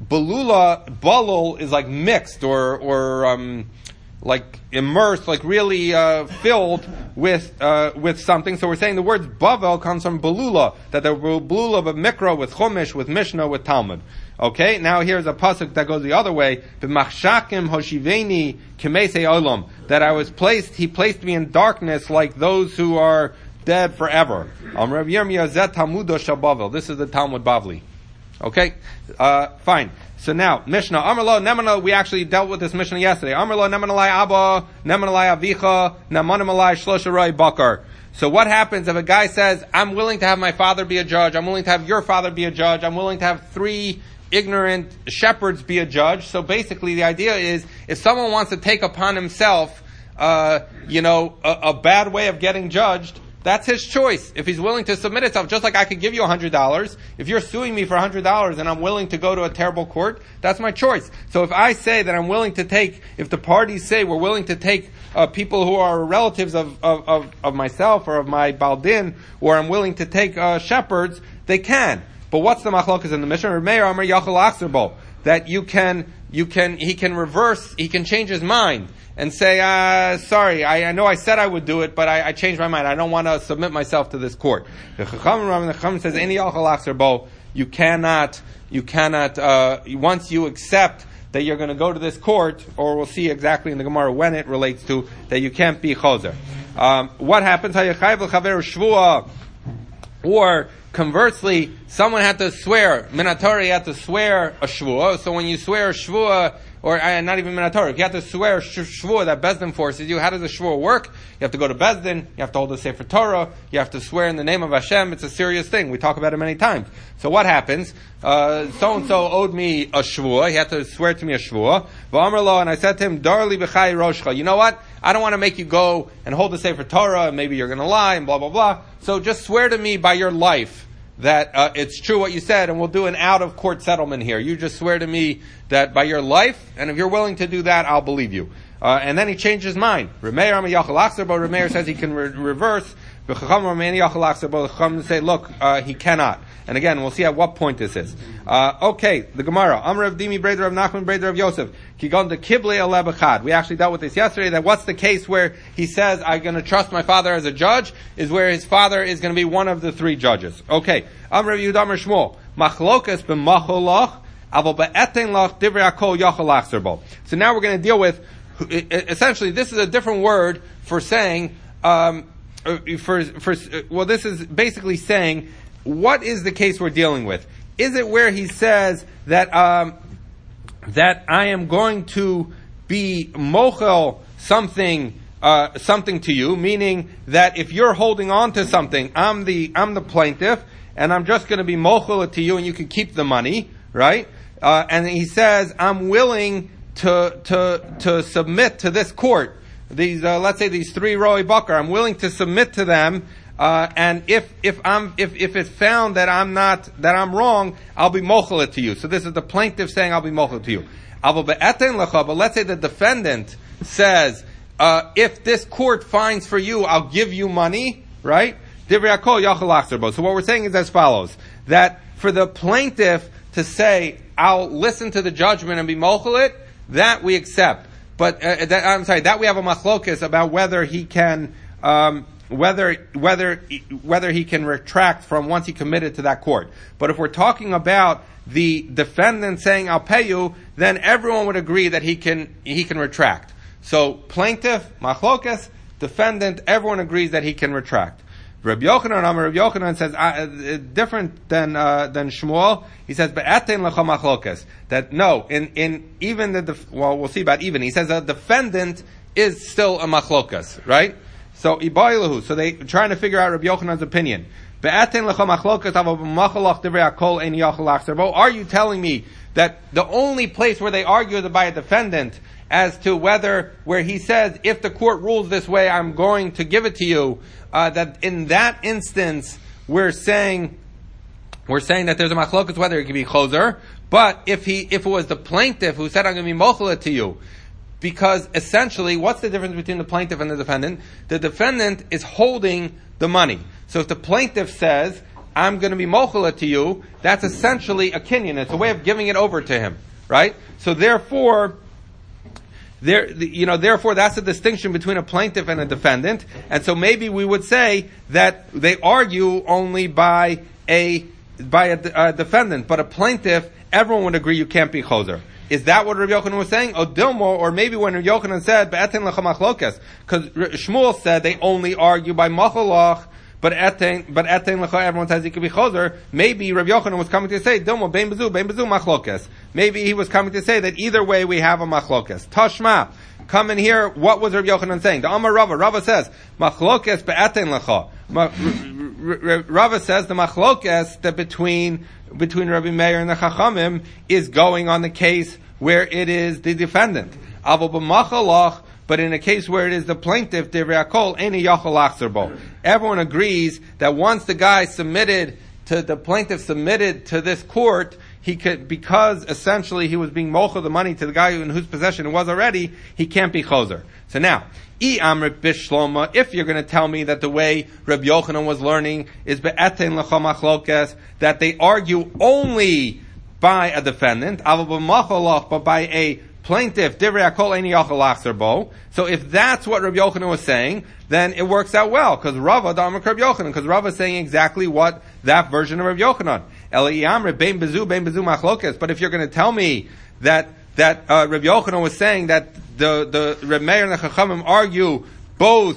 Balula, balul is like mixed or, or, um, like immersed, like really, uh, filled with, uh, with something. So we're saying the word bavel comes from balula, that the balula of a mikra with chumash, with mishnah, with Talmud. Okay, now here's a pasuk that goes the other way. B'machshakim hoshiveni k'meisei olam. That I was placed, he placed me in darkness like those who are dead forever. Um, Rav Yirmiyah zet Talmudo shel Bavel. This is the Talmud Bavli. Okay, uh, fine. So now, Mishnah, Amarlo, Nemana, we actually dealt with this Mishnah yesterday. Amarlo, Nemanalai Abba, Nemanalai Avicha, Nemanamalai Shlosharai Bakar. So what happens if a guy says, I'm willing to have my father be a judge, I'm willing to have your father be a judge, I'm willing to have three ignorant shepherds be a judge. So basically the idea is, if someone wants to take upon himself, uh, you know, a, a bad way of getting judged, that's his choice. If he's willing to submit himself, just like I could give you a hundred dollars, if you're suing me for a hundred dollars and I'm willing to go to a terrible court, that's my choice. So if I say that I'm willing to take, if the parties say we're willing to take uh, people who are relatives of, of, of, of myself or of my baldin, or I'm willing to take uh, shepherds, they can. But what's the machlokas in the Mishnah? Meir Amar Yachal Aksarbo, that you can, you can, he can reverse, he can change his mind and say, uh, sorry, I, I know I said I would do it, but I, I changed my mind. I don't want to submit myself to this court. The Chacham says, any Yachal Aksarbo, you cannot, you cannot, uh, once you accept that you're going to go to this court, or we'll see exactly in the Gemara when it relates to, that you can't be choser. Um, what happens? Or, conversely, someone had to swear, Minatori had to swear a shvuah. So when you swear a shvuah, or uh, not even Minatori, if you have to swear a shvuah that Bezdin forces you, how does the shvuah work? You have to go to Bezdin, you have to hold the Sefer Torah, you have to swear in the name of Hashem. It's a serious thing. We talk about it many times. So what happens? Uh, so-and-so owed me a shvuah. He had to swear to me a shvuah. V'amarlo, and I said to him, Darli b'chai roshcha. You know what? I don't want to make you go and hold the Sefer Torah, and maybe you're going to lie, and blah, blah, blah. So just swear to me by your life that uh, it's true what you said, and we'll do an out-of-court settlement here. You just swear to me that by your life, and if you're willing to do that, I'll believe you. Uh, and then he changed his mind. Remeir Remeir says he can re- reverse. The Chacham say, look, uh, he cannot. And again, we'll see at what point this is. Uh, okay, the Gemara. Amr of Dimi, Breder of Nachman, Breder of Yosef. Kigon de Kible Alebachad. We actually dealt with this yesterday, that what's the case where he says, I'm going to trust my father as a judge, is where his father is going to be one of the three judges. Okay. Amr of Yudamar Shmuel. Machlokas b'macholach, avo be'eten lach divrei hakol yachal achzerbo. So now we're going to deal with, essentially, this is a different word for saying, um, for, for, well, this is basically saying, what is the case we're dealing with? Is it where he says that, um, that I am going to be mochel something, uh, something to you, meaning that if you're holding on to something, I'm the, I'm the plaintiff, and I'm just going to be mochel it to you, and you can keep the money, right? Uh, and he says, I'm willing to, to, to submit to this court. These, uh, let's say these three roi bakar, I'm willing to submit to them, uh, and if, if I'm, if, if it's found that I'm not, that I'm wrong, I'll be mochel it to you. So this is the plaintiff saying, I'll be mochel it to you. But let's say the defendant says, uh, if this court finds for you, I'll give you money, right? So what we're saying is as follows, that for the plaintiff to say, I'll listen to the judgment and be mochel it, that we accept. But uh, that, I'm sorry, that we have a machlokas about whether he can, um, whether whether whether he can retract from once he committed to that court. But if we're talking about the defendant saying I'll pay you, then everyone would agree that he can he can retract. So plaintiff, machlokas, defendant, everyone agrees that he can retract. Rabbi Yochanan, Rabbi Yochanan says uh, different than uh, than Shmuel. He says, "Be'atein lecha machlokas." That no, in in even the def- well, we'll see about even. He says a defendant is still a machlokas, right? So ibaylahu. So they trying to figure out Rabbi Yochanan's opinion. Be'atein lecha machlokas avo b'machalach divrei hakol ein yachal achzerbo. Are you telling me that the only place where they argue by a defendant as to whether, where he says, if the court rules this way, I'm going to give it to you, uh, that in that instance, we're saying, we're saying that there's a machlokas whether it can be choser, but if he, if it was the plaintiff who said, I'm going to be mochel it to you, because essentially, what's the difference between the plaintiff and the defendant? The defendant is holding the money. So if the plaintiff says, I'm going to be mochela to you, that's essentially a kinyan. It's a way of giving it over to him, right? So therefore, there, you know, therefore that's a distinction between a plaintiff and a defendant. And so maybe we would say that they argue only by a by a, a defendant, but a plaintiff, everyone would agree you can't be choser. Is that what Rabbi Yochanan was saying? Or Dilmo, or maybe when Rabbi Yochanan said, "Be'etin lecha machlokes," because Shmuel said they only argue by machalach, but etin, but etin lecha, everyone says he could be choser. Maybe Rabbi Yochanan was coming to say, "Dilmo bein bezu, bein bezu machlokes." Maybe he was coming to say that either way we have a machlokes. Tashma, come in here. What was Rabbi Yochanan saying? The Amar Rava. Rava says machlokes be'etin lecha. Rava says the machlokes that between between Rabbi Meir and the Chachamim is going on the case where it is the defendant. But in a case where it is the plaintiff, everyone agrees that once the guy submitted to the plaintiff submitted to this court, he could, because essentially he was being mocha the money to the guy in whose possession it was already, he can't be choser. So now, if you're going to tell me that the way Rabbi Yochanan was learning is be'etin lecha machlokes, that they argue only by a defendant, but by a plaintiff, divrei hakol eini yachal lachzer bo. So if that's what Rabbi Yochanan was saying, then it works out well, because Rava d'amar Rabbi Yochanan, because Rava is saying exactly what that version of Rabbi Yochanan. Eliyamre bein bezu bein bezu machlokes. But if you're going to tell me that that uh, Rabbi Yochanan was saying that the the Reb Meir and the Chachamim argue both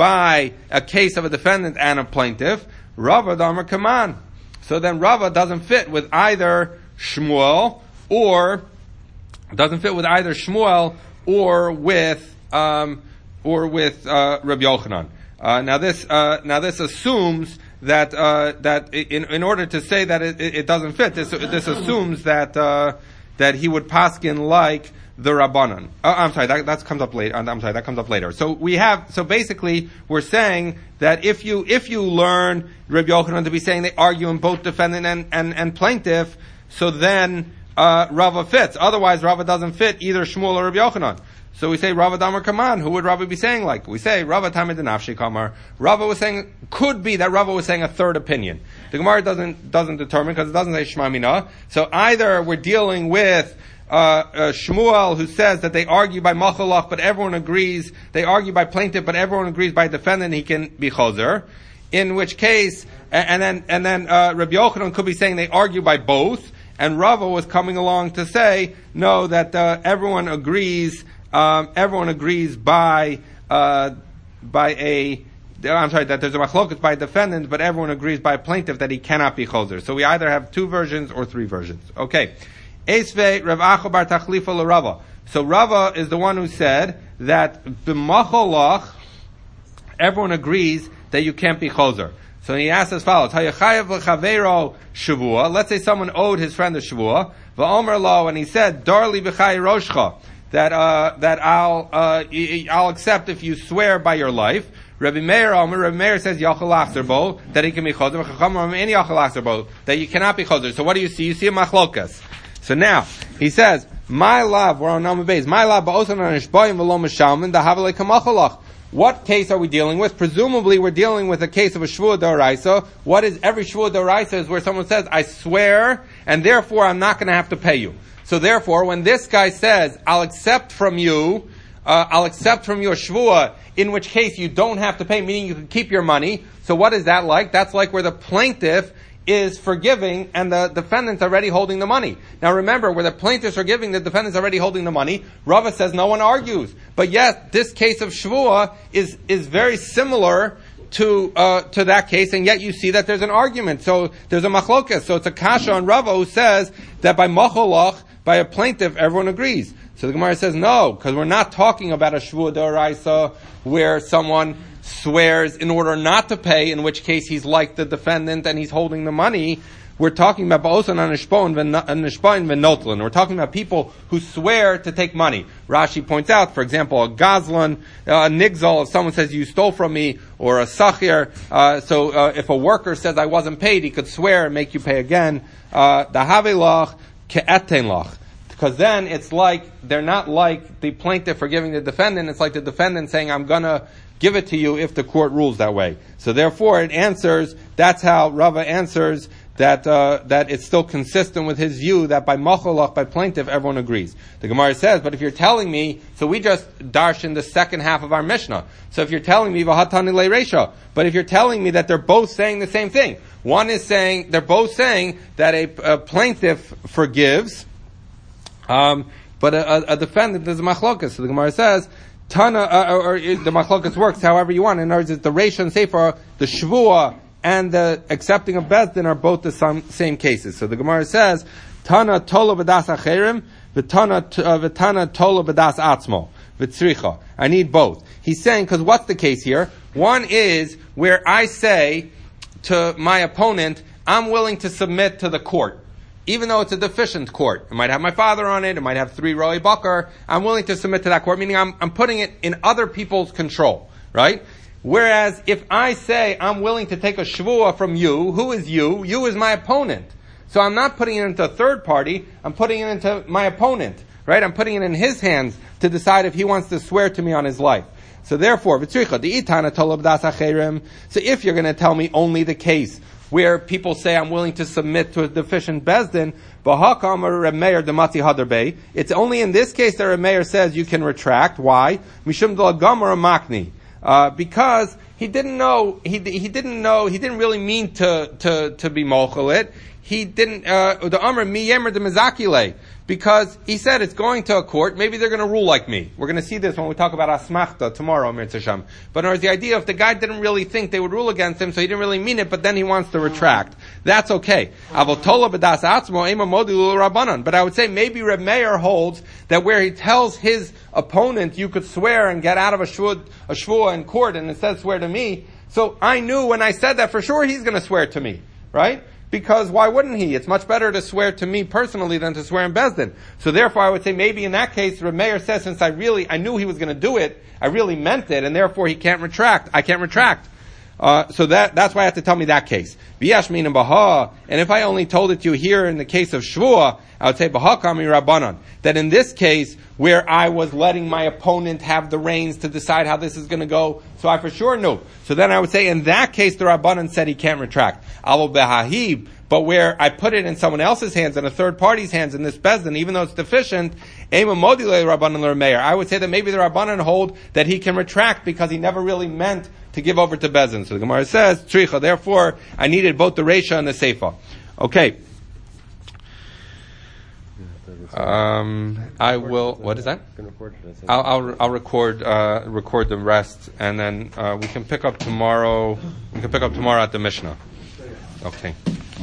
by a case of a defendant and a plaintiff, Rava d'amar kaman. So then Rava doesn't fit with either Shmuel or doesn't fit with either Shmuel or with um, or with uh, Rabbi Yochanan. Uh, now this uh, now this assumes that uh, that in in order to say that it, it doesn't fit, this this assumes that uh, that he would paskin like the Rabbanan. Oh, I'm sorry, that that comes up later. I'm sorry, that comes up later. So we have so basically we're saying that if you if you learn Rabbi Yochanan to be saying they argue in both defendant and and, and plaintiff, so then uh, Rava fits. Otherwise, Rava doesn't fit either Shmuel or Rabbi Yochanan. So we say Rava Damar Kaman. Who would Rava be saying like? We say Rava Tamid Nafshi Kamar. Rava was saying, could be that Rava was saying a third opinion. The Gemara doesn't doesn't determine because it doesn't say Shema Mina. So either we're dealing with uh, uh, Shmuel who says that they argue by Machalach, but everyone agrees they argue by plaintiff, but everyone agrees by defendant he can be Choser. In which case, and then and then uh, Rabbi Yochanan could be saying they argue by both, and Rava was coming along to say no, that uh, everyone agrees. Um, everyone agrees by uh, by a. I'm sorry that there's a machlokas by a defendant, but everyone agrees by a plaintiff that he cannot be choser. So we either have two versions or three versions. Okay, Esvei Rav Acha bar Tachlifa LaRava. So Rava is the one who said that b'macholach everyone agrees that you can't be choser. So he asks as follows: Hayachayev l'chaveiro shavua. Let's say someone owed his friend a shavua. Va'omer lo, and he said, Darli b'chay roshcha. That uh, that I'll uh, I'll accept if you swear by your life. Rabbi Meir, Rabbi Meir says yachal achzer bo, that he can be choser. Chachamim any yachal achzer bo, that you cannot be choser. So what do you see? You see a machlokas. So now he says, my love, we're on Nama Beis. My love, ba'osan anishbayim v'lo mishalmin dahavale kamachalach. What case are we dealing with? Presumably we're dealing with a case of a shvua d'oraisa. What is every shvua d'oraisa is where someone says, I swear, and therefore I'm not going to have to pay you. So therefore, when this guy says, I'll accept from you, uh, I'll accept from your shvua, in which case you don't have to pay, meaning you can keep your money. So what is that like? That's like where the plaintiff is forgiving and the defendant's already holding the money. Now remember, where the plaintiffs are giving, the defendant's already holding the money. Rava says no one argues. But yet, this case of shvua is, is very similar to uh, to that case, and yet you see that there's an argument. So there's a machlokas. So it's a kasha on Rava who says that by macholach, by a plaintiff, everyone agrees. So the Gemara says no, because we're not talking about a shvua d'oraisa where someone swears in order not to pay, in which case he's like the defendant and he's holding the money. We're talking about ba'osan anishpain v'notlin. We're talking about people who swear to take money. Rashi points out, for example, a gazlan, a nigzal, if someone says you stole from me, or a sachir. Uh, so uh, if a worker says I wasn't paid, he could swear and make you pay again. Uh, the havelach ke'eten lach. Because then it's like, they're not like the plaintiff forgiving the defendant, it's like the defendant saying, I'm gonna give it to you if the court rules that way. So therefore it answers, that's how Rava answers that uh, that it's still consistent with his view that by macholach, by plaintiff, everyone agrees. The Gemara says, but if you're telling me, so we just darshan in the second half of our Mishnah. So if you're telling me, v'hatani le'reisha, but if you're telling me that they're both saying the same thing, one is saying, they're both saying that a, a plaintiff forgives, um, but a, a, a defendant is a machlokas. So the Gemara says, Tana, uh, or, or the machlokas works however you want. In other words, it's the reisha and sefer, the shvua, and the accepting of Bezdin are both the same, same cases. So the Gemara says, Tana tola b'das acherim, v'tana v'tana tola b'das atzmo, v'tzricha. I need both. He's saying, because what's the case here? One is where I say to my opponent, I'm willing to submit to the court, even though it's a deficient court. It might have my father on it, it might have three Roi Bakar. I'm willing to submit to that court, meaning I'm, I'm putting it in other people's control, right? Whereas if I say I'm willing to take a shvuah from you, who is you? You is my opponent. So I'm not putting it into a third party, I'm putting it into my opponent, right? I'm putting it in his hands to decide if he wants to swear to me on his life. So therefore, so if you're going to tell me only the case where people say I'm willing to submit to a deficient Bezdin, it's only in this case that Reb Meir says you can retract. Why? Mishum d'lagam or makni. Uh, because he didn't know, he he didn't know, he didn't really mean to to to be mochalit. He didn't. Uh, the Amr mi yemer de mezakile, because he said it's going to a court. Maybe they're going to rule like me. We're going to see this when we talk about asmachta tomorrow, Mir Tzasham. But there's the idea if the guy didn't really think they would rule against him, so he didn't really mean it, but then he wants to retract. That's okay. Avotola b'das atzmo ema modi lul rabbanan. But I would say maybe Reb Meir holds that where he tells his opponent you could swear and get out of a shvuah, a shvuah in court, and it says swear to me. So I knew when I said that for sure he's going to swear to me, right? Because why wouldn't he? It's much better to swear to me personally than to swear in Bezdin. So therefore I would say maybe in that case, Reb Meir says, since I really, I knew he was going to do it, I really meant it, and therefore he can't retract. I can't retract. Uh, so that, that's why I have to tell me that case. V'yashmin and Baha, and if I only told it to you here in the case of Shvuah, I would say Baha Kami Rabbanan. That in this case, where I was letting my opponent have the reins to decide how this is going to go, so I for sure knew. So then I would say in that case, the Rabbanan said he can't retract. Alo behahib, but where I put it in someone else's hands, in a third party's hands, in this Bezdin, even though it's deficient, Ema modile Rabbanan Reb Meir. I would say that maybe the Rabbanan hold that he can retract because he never really meant to give over to Bezdin. So the Gemara says, Tricha, therefore, I needed both the Reisha and the Seifa. Okay. Um, I will, what is that? I'll, I'll, I'll record, uh, record the rest, and then, uh, we can pick up tomorrow, we can pick up tomorrow at the Mishnah. Okay.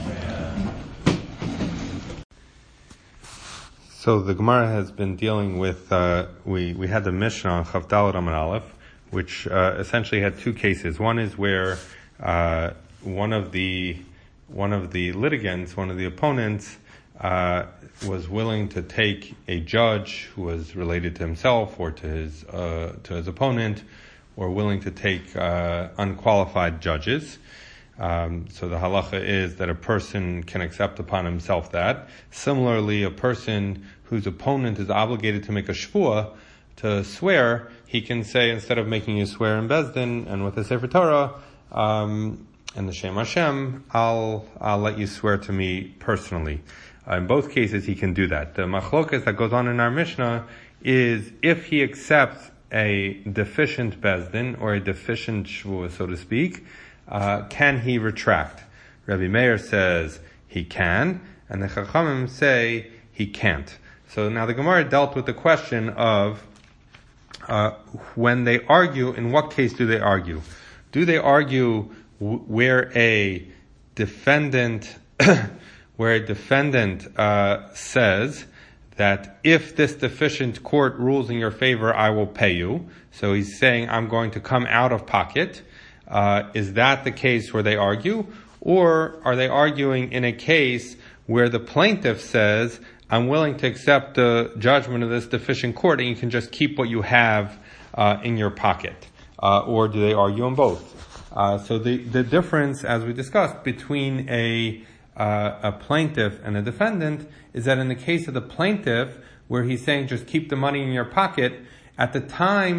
So the Gemara has been dealing with, uh, we, we had the Mishnah, Chav Daled Amud Aleph, which, uh, essentially had two cases. One is where, uh, one of the, one of the litigants, one of the opponents, uh, was willing to take a judge who was related to himself or to his, uh, to his opponent, or willing to take, uh, unqualified judges. Um, so the halacha is that a person can accept upon himself that. Similarly, a person whose opponent is obligated to make a shvuah, to swear, he can say, instead of making you swear in Bezdin and with the Sefer Torah, um, and the Shem Hashem, I'll, I'll let you swear to me personally. Uh, in both cases, he can do that. The machlokas that goes on in our Mishnah is if he accepts a deficient Bezdin or a deficient shvuah, so to speak, Uh, can he retract? Rabbi Meir says he can, and the Chachamim say he can't. So now the Gemara dealt with the question of uh, when they argue, in what case do they argue? Do they argue w- where a defendant, where a defendant uh, says that if this deficient court rules in your favor, I will pay you? So he's saying, I'm going to come out of pocket. Uh, is that the case where they argue? Or are they arguing in a case where the plaintiff says, I'm willing to accept the judgment of this deficient court and you can just keep what you have uh, in your pocket? Uh, or do they argue on both? Uh, so the, the difference, as we discussed, between a, uh, a plaintiff and a defendant is that in the case of the plaintiff, where he's saying just keep the money in your pocket, at the time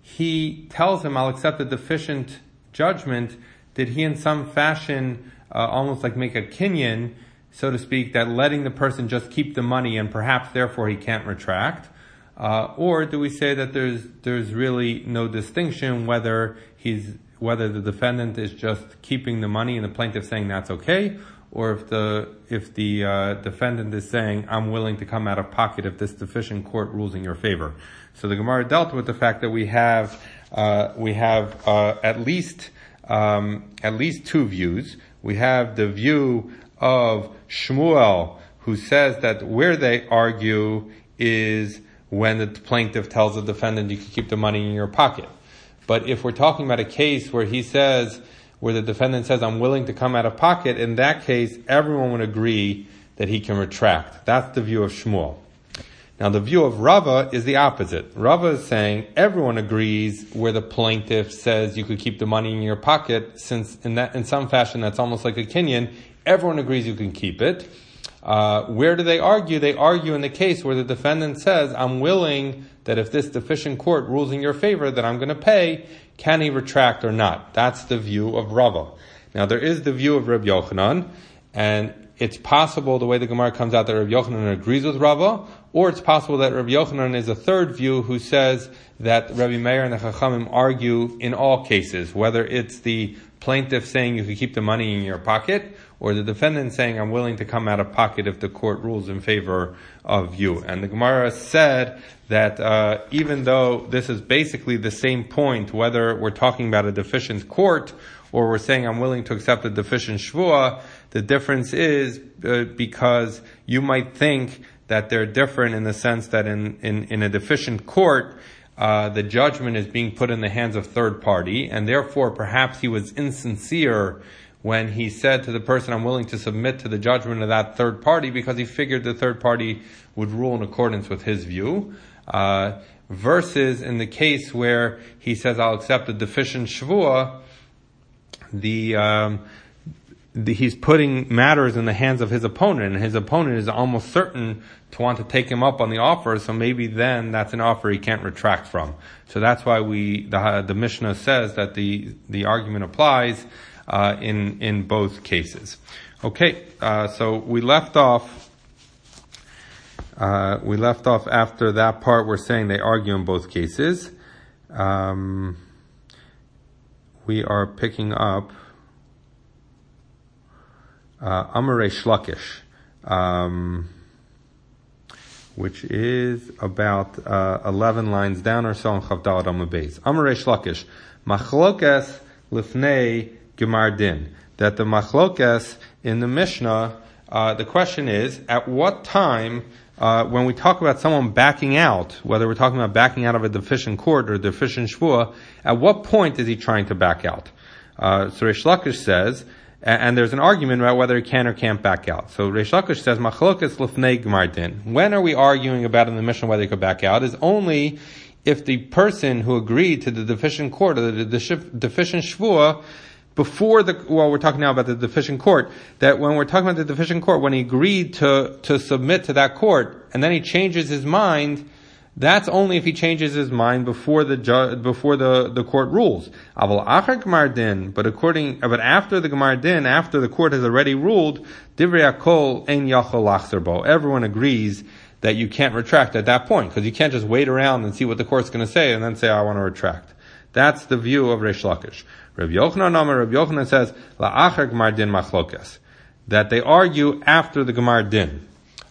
he tells him, I'll accept the deficient judgment, did he in some fashion uh, almost like make a kinyan, so to speak, that letting the person just keep the money and perhaps therefore he can't retract? Uh, or do we say that there's there's really no distinction whether he's whether the defendant is just keeping the money and the plaintiff saying that's okay, or if the if the uh, defendant is saying, I'm willing to come out of pocket if this deficient court rules in your favor? So the Gemara dealt with the fact that we have uh, we have uh, at least um, at least two views. We have the view of Shmuel, who says that where they argue is when the plaintiff tells the defendant you can keep the money in your pocket. But if we're talking about a case where he says, where the defendant says, I'm willing to come out of pocket, in that case, everyone would agree that he can retract. That's the view of Shmuel. Now, the view of Rava is the opposite. Rava is saying everyone agrees where the plaintiff says you could keep the money in your pocket, since in that, in some fashion that's almost like a kinyan. Everyone agrees you can keep it. Uh, where do they argue? They argue in the case where the defendant says, I'm willing that if this deficient court rules in your favor that I'm going to pay, can he retract or not? That's the view of Rava. Now, there is the view of Reb Yochanan, and it's possible, the way the Gemara comes out, that Reb Yochanan agrees with Rava, or it's possible that Reb Yochanan is a third view who says that Rabbi Meir and the Chachamim argue in all cases, whether it's the plaintiff saying you can keep the money in your pocket, or the defendant saying I'm willing to come out of pocket if the court rules in favor of you. And the Gemara said that uh, even though this is basically the same point, whether we're talking about a deficient court or we're saying I'm willing to accept a deficient shvuah, the difference is uh, because you might think that they're different in the sense that in, in, in a deficient court, Uh, the judgment is being put in the hands of third party, and therefore perhaps he was insincere when he said to the person, I'm willing to submit to the judgment of that third party, because he figured the third party would rule in accordance with his view. Uh, versus in the case where he says, I'll accept a deficient shvuah, the, um, the, he's putting matters in the hands of his opponent, and his opponent is almost certain to want to take him up on the offer, so maybe then that's an offer he can't retract from. So that's why we, the, the Mishnah says that the, the argument applies, uh, in, in both cases. Okay, uh, so we left off, uh, we left off after that part, we're saying they argue in both cases. Um, we are picking up, uh, Amarei Shlakish, um, which is about uh, eleven lines down or so on Chavdal Amud Beis. Amarei Shlakish, machlokes lifnei gemar din. That the machlokes in the Mishnah, uh, the question is, at what time, uh, when we talk about someone backing out, whether we're talking about backing out of a deficient court or deficient shvuah, at what point is he trying to back out? Uh, so Reish Lakish says, and there's an argument about whether he can or can't back out. So Reish Lakish says, Machlokas lifnei gemar din. When are we arguing about in the Mishnah whether he could back out? Is only if the person who agreed to the deficient court or the deficient shvuah before the, well, we're talking now about the deficient court, that when we're talking about the deficient court, when he agreed to, to submit to that court, and then he changes his mind, that's only if he changes his mind before the ju- before the, the court rules. Aval achar gemar din, but according, but after the gemar din, after the court has already ruled, divrei hakol ein yachol lachzor bo. Everyone agrees that you can't retract at that point, because you can't just wait around and see what the court's going to say and then say, I want to retract. That's the view of Reish Lakish. Rabbi Yochanan Amar, Rabbi Yochanan says, la'achar gemar din machlokes, that they argue after the gemar din.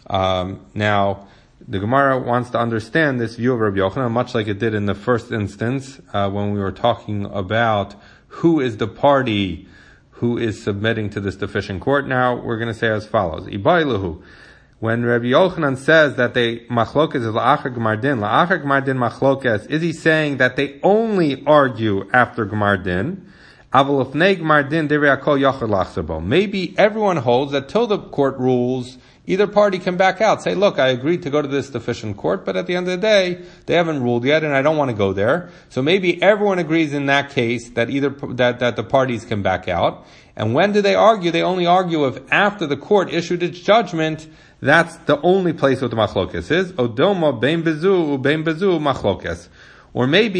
Um, now, the Gemara wants to understand this view of Rabbi Yochanan, much like it did in the first instance, uh, when we were talking about who is the party who is submitting to this deficient court. Now, we're going to say as follows. Ibailuhu. When Rabbi Yochanan says that they, machlokes is la'achar gemar din, la'achar gemar din machlokes, is he saying that they only argue after gemar din? Aval lifnei gemar din divrei hakol yachol lachzor bo. Maybe everyone holds that till the court rules, either party can back out, say, look, I agreed to go to this deficient court, but at the end of the day, they haven't ruled yet, and I don't want to go there. So maybe everyone agrees in that case that either, that, that the parties can back out. And when do they argue? They only argue if after the court issued its judgment. That's the only place where the machlokes is. Odoma bein bezu, bein bezu machlokes. Or maybe,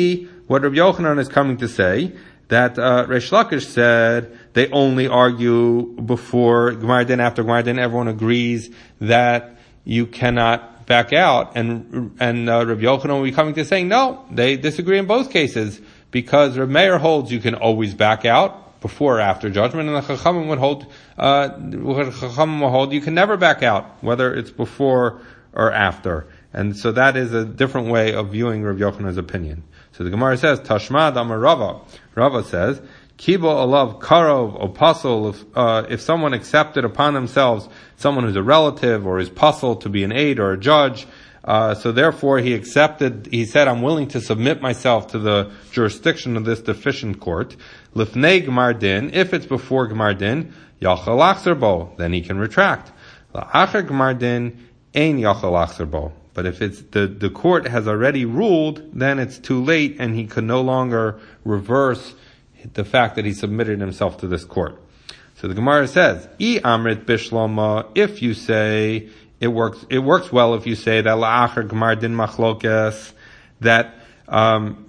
what Rabbi Yochanan is coming to say, that uh, Reish Lakish said they only argue before Gemar Din, after Gemar Din, everyone agrees that you cannot back out. And and uh, Rabbi Yochanan will be coming to saying, no, they disagree in both cases, because Reb Meir holds you can always back out before or after judgment, and the Chachamim would hold, uh, Chachamim will hold you can never back out, whether it's before or after. And so that is a different way of viewing Rabbi Yochanan's opinion. So the Gemara says, Tashmad Amar Rava. Rava says, Kibo alav karov apostle. If uh, if someone accepted upon themselves someone who's a relative or is puzzle to be an aide or a judge, uh, so therefore he accepted. He said, "I'm willing to submit myself to the jurisdiction of this deficient court." Lifnei Gemar Din. If it's before Gemar Din, yachal achzer bo, then he can retract. La'acher Gemar Din ein yachal achzer bo. But if it's the, the court has already ruled, then it's too late, and he could no longer reverse the fact that he submitted himself to this court. So the Gemara says, "I amrit bishlama." If you say it works, it works well. If you say that la'acher Gemar Din machlokes, that um,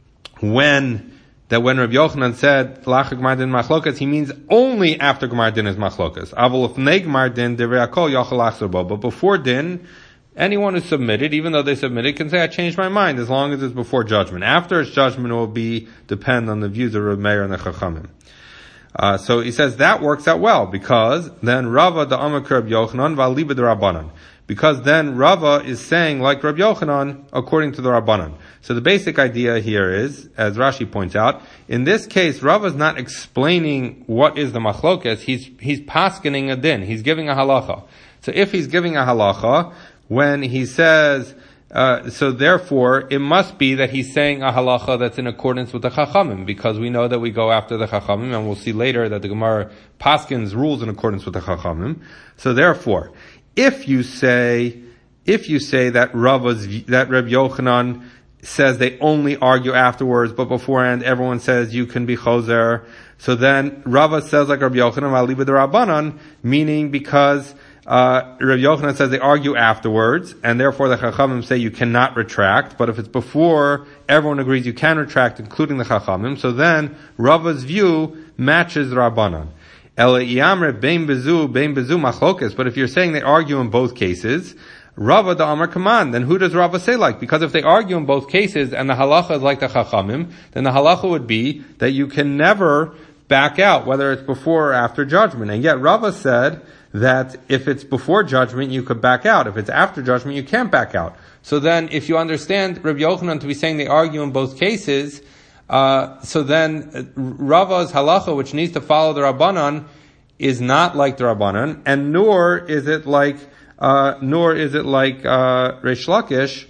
when that when Rabbi Yochanan said la'acher Gemar Din machlokes, he means only after Gemar Din is machlokes. Avol ifnei Gemar Din divrei hakol yachal achzer bo. But before din, anyone who submitted, even though they submitted, can say, I changed my mind, as long as it's before judgment. After it's judgment, it will be, depend on the views of Reb Meir and the Chachamim. Uh, so he says that works out well, because then Rava the Amar Reb Yochanan v'aliba the Rabbanan. Because then Rava is saying like Reb Yochanan, according to the Rabbanan. So the basic idea here is, as Rashi points out, in this case, Rava is not explaining what is the machlokes, he's, he's paskening a din, he's giving a halacha. So if he's giving a halacha, when he says, uh, so therefore, it must be that he's saying a halacha that's in accordance with the Chachamim, because we know that we go after the Chachamim, and we'll see later that the Gemara paskins rules in accordance with the Chachamim. So therefore, if you say, if you say that Rava's, that Reb Yochanan says they only argue afterwards, but beforehand everyone says you can be choser, so then Rava says like Reb Yochanan, I'll leave it the Rabbanan, meaning because Uh, Rav Yochanan says they argue afterwards, and therefore the Chachamim say you cannot retract, but if it's before, everyone agrees you can retract, including the Chachamim, so then Rava's view matches Rabbanan. Ela iyamre bein bezu, bein bezu machlokes, but if you're saying they argue in both cases, Rava the Amar Kaman, then who does Rava say like? Because if they argue in both cases, and the halacha is like the Chachamim, then the halacha would be that you can never back out, whether it's before or after judgment. And yet Rava said that if it's before judgment, you could back out. If it's after judgment, you can't back out. So then, if you understand Rabbi Yochanan to be saying they argue in both cases, uh, so then uh, Rava's halacha, which needs to follow the Rabbanan, is not like the Rabbanan, and nor is it like, uh, nor is it like uh, Reish Lakish,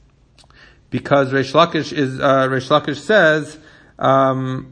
because Reish Lakish is uh, Reish Lakish says. Um,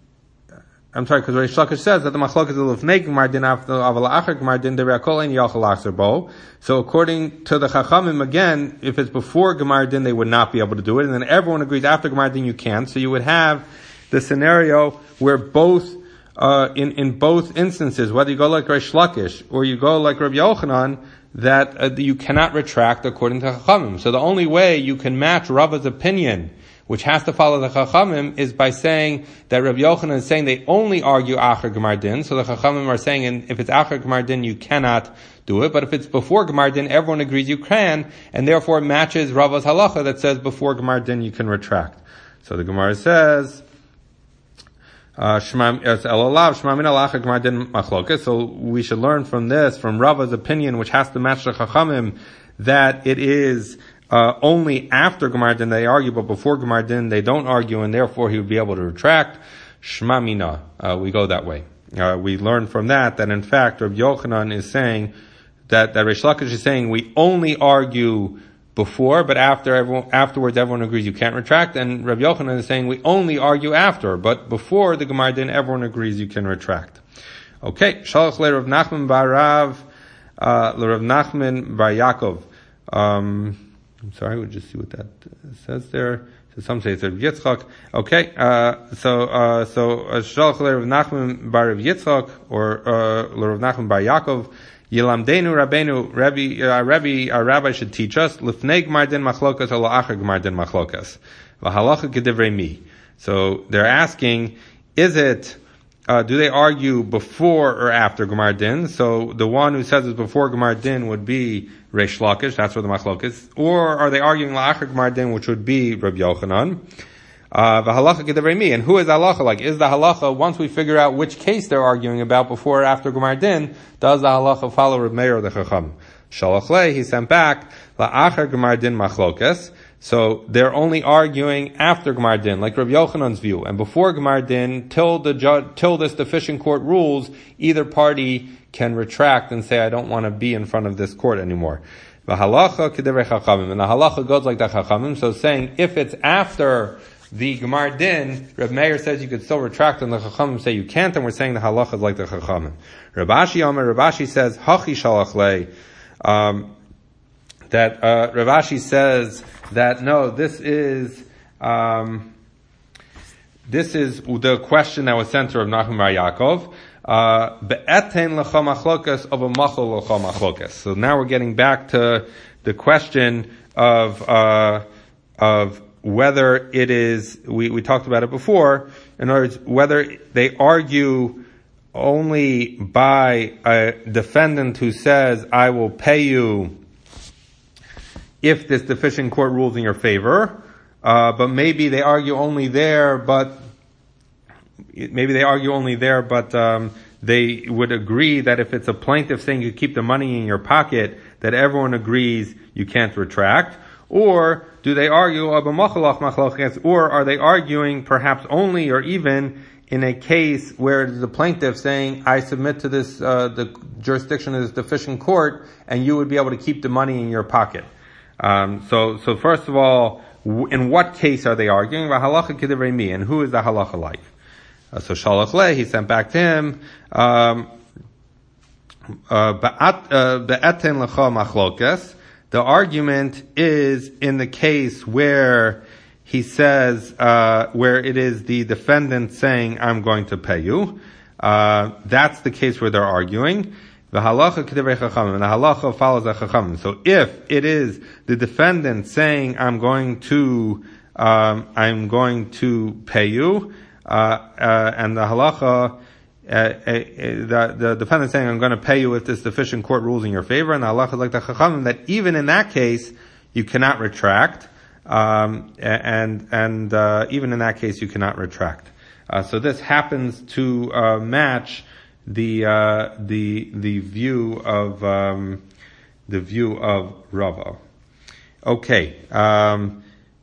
I'm sorry, because Reish Lakish says that the machlok is a lufnei Gemar Din after aval acher Gemar Din derei hakol ein yachal achzer bo. So according to the Chachamim, again, if it's before Gemar Din, they would not be able to do it, and then everyone agrees after Gemar Din you can. So you would have the scenario where both, uh, in in both instances, whether you go like Reish Lakish or you go like Rabbi Yochanan, that uh, you cannot retract according to Chachamim. So the only way you can match Rava's opinion, which has to follow the Chachamim, is by saying that Rabbi Yochanan is saying they only argue Acher Gemar Din. So the Chachamim are saying, and if it's Acher Gemar Din, you cannot do it. But if it's before Gemar Din, everyone agrees you can, and therefore it matches Rava's halacha that says before Gemar Din you can retract. So the Gemara says, uh, so we should learn from this, from Rava's opinion, which has to match the Chachamim, that it is Uh, only after Gemar Din they argue, but before Gemar Din they don't argue, and therefore he would be able to retract. Shma mina. Uh, we go that way. Uh, we learn from that that in fact Rabbi Yochanan is saying that, that Reish Lakish is saying we only argue before, but after everyone, afterwards everyone agrees you can't retract, and Rabbi Yochanan is saying we only argue after, but before the Gemar Din everyone agrees you can retract. Okay. Shalach le Rav Nachman bar Rav, uh, le Rav Nachman bar Yaakov. Um, I'm sorry, we'll just see what that says there. So some say it's Rav Yitzchak. Okay, uh, so, uh, so, Shalach le Rav Nachman bar Rav Yitzchak, or, uh, le Rav Nachman bar Yaakov, Yilamdenu Rabbeinu, Rabbi, uh, Rabbi, our rabbi should teach us, Lifnei Gemar Din machlokas, or la'acher Gemar Din machlokas. V'halacha k'divrei mi. So they're asking, is it, uh, do they argue before or after Gemar Din? So the one who says it's before Gemar Din would be Reish Lakish, that's where the machlok is. Or are they arguing la'achar Gemar Din, which would be Rabbi Yochanan? Uh, V'halacha k'divrei mi. And who is halacha? Like, is the halacha, once we figure out which case they're arguing about before or after Gemar Din, does the halacha follow Reb Meir or the Chacham? Shalach lei, he sent back, la'achar Gemar Din machlokes. So they're only arguing after Gemar Din, like Rabbi Yochanan's view. And before Gemar Din, till the ju- till this deficient court rules, either party can retract and say, I don't want to be in front of this court anymore. V'halacha k'divrei Chachamim. And the halacha goes like the Chachamim. So saying, if it's after the Gemar Din, Reb Meir says you could still retract, and the Chachamim say you can't, and we're saying the halacha is like the Chachamim. Rav Ashi Omer, Rav Ashi says, Hachi shalach lei, um, that, uh, Rav Ashi says that no, this is, um, this is the question that was sent to Rav Nachum Bar Yaakov, uh, be'etein l'cha machlokas of a machol l'cha machlokas. So now we're getting back to the question of, uh, of, whether it is, we, we talked about it before, in other words, whether they argue only by a defendant who says, I will pay you if this deficient court rules in your favor, uh, but maybe they argue only there, but, maybe they argue only there, but, um, they would agree that if it's a plaintiff saying you keep the money in your pocket, that everyone agrees you can't retract. Or do they argue, or are they arguing perhaps only or even in a case where the plaintiff saying, I submit to this, uh, the jurisdiction of this deficient court, and you would be able to keep the money in your pocket? Um, so, so first of all, in what case are they arguing? And who is the halacha like? Uh, so Shalach lei, he sent back to him, um, uh, be'eten lecha machlokes. The argument is in the case where he says, uh, where it is the defendant saying, I'm going to pay you. Uh, that's the case where they're arguing. The halacha k'divrei Chachamim, and the halacha follows the Chachamim. So if it is the defendant saying, I'm going to, um, I'm going to pay you, uh, uh, and the halacha, Uh, uh, the, the defendant saying, I'm going to pay you if this deficient court rules in your favor, and Allah is like the Chachamim, that even in that case, you cannot retract, um, and, and, uh, even in that case, you cannot retract. Uh, so this happens to, uh, match the, uh, the, the view of, um, the view of Rava. Okay, um,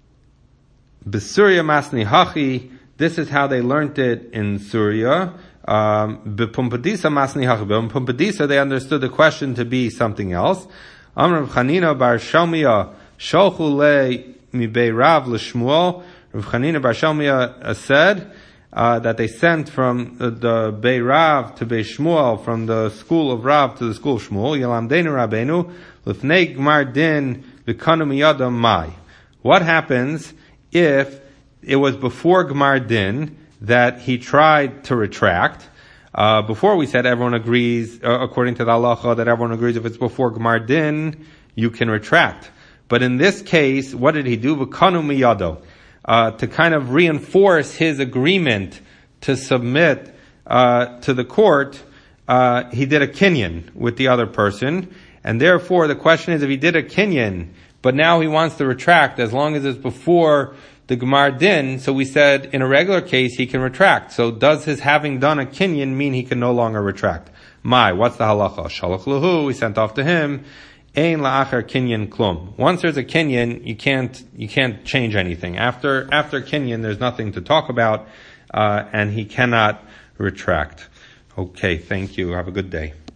B'Surya Masni Hachi, this is how they learned it in Surya. Um, B'Pumpadisa Masni Hachi. B'Pumpadisa, they understood the question to be something else. Amr Rav Chanina bar Shalmiya Sholchu le mibei Rav l'Shmuel. Rav Chanina bar Shalmiya said uh, that they sent from the, the Bei Rav to Bei Shmuel, from the school of Rav to the school of Shmuel. Yalamdeinu Rabbeinu l'fnei Gmar Din v'kanu miyadam mai. What happens if it was before Gmar Din that he tried to retract? Uh, before we said everyone agrees, uh, according to the halacha, that everyone agrees if it's before Gmar Din, you can retract. But in this case, what did he do? V'kanu miyado. Uh, to kind of reinforce his agreement to submit, uh, to the court, uh, he did a kinyan with the other person. And therefore, the question is, if he did a kinyan, but now he wants to retract, as long as it's before the Gmar Din, so we said in a regular case he can retract. So does his having done a kinyan mean he can no longer retract? My, what's the halacha? Shalach lahu, we sent off to him. Ein la'achar kinyan klum. Once there's a kinyan, you can't, you can't change anything. After, after kinyan, there's nothing to talk about, uh, and he cannot retract. Okay, thank you. Have a good day.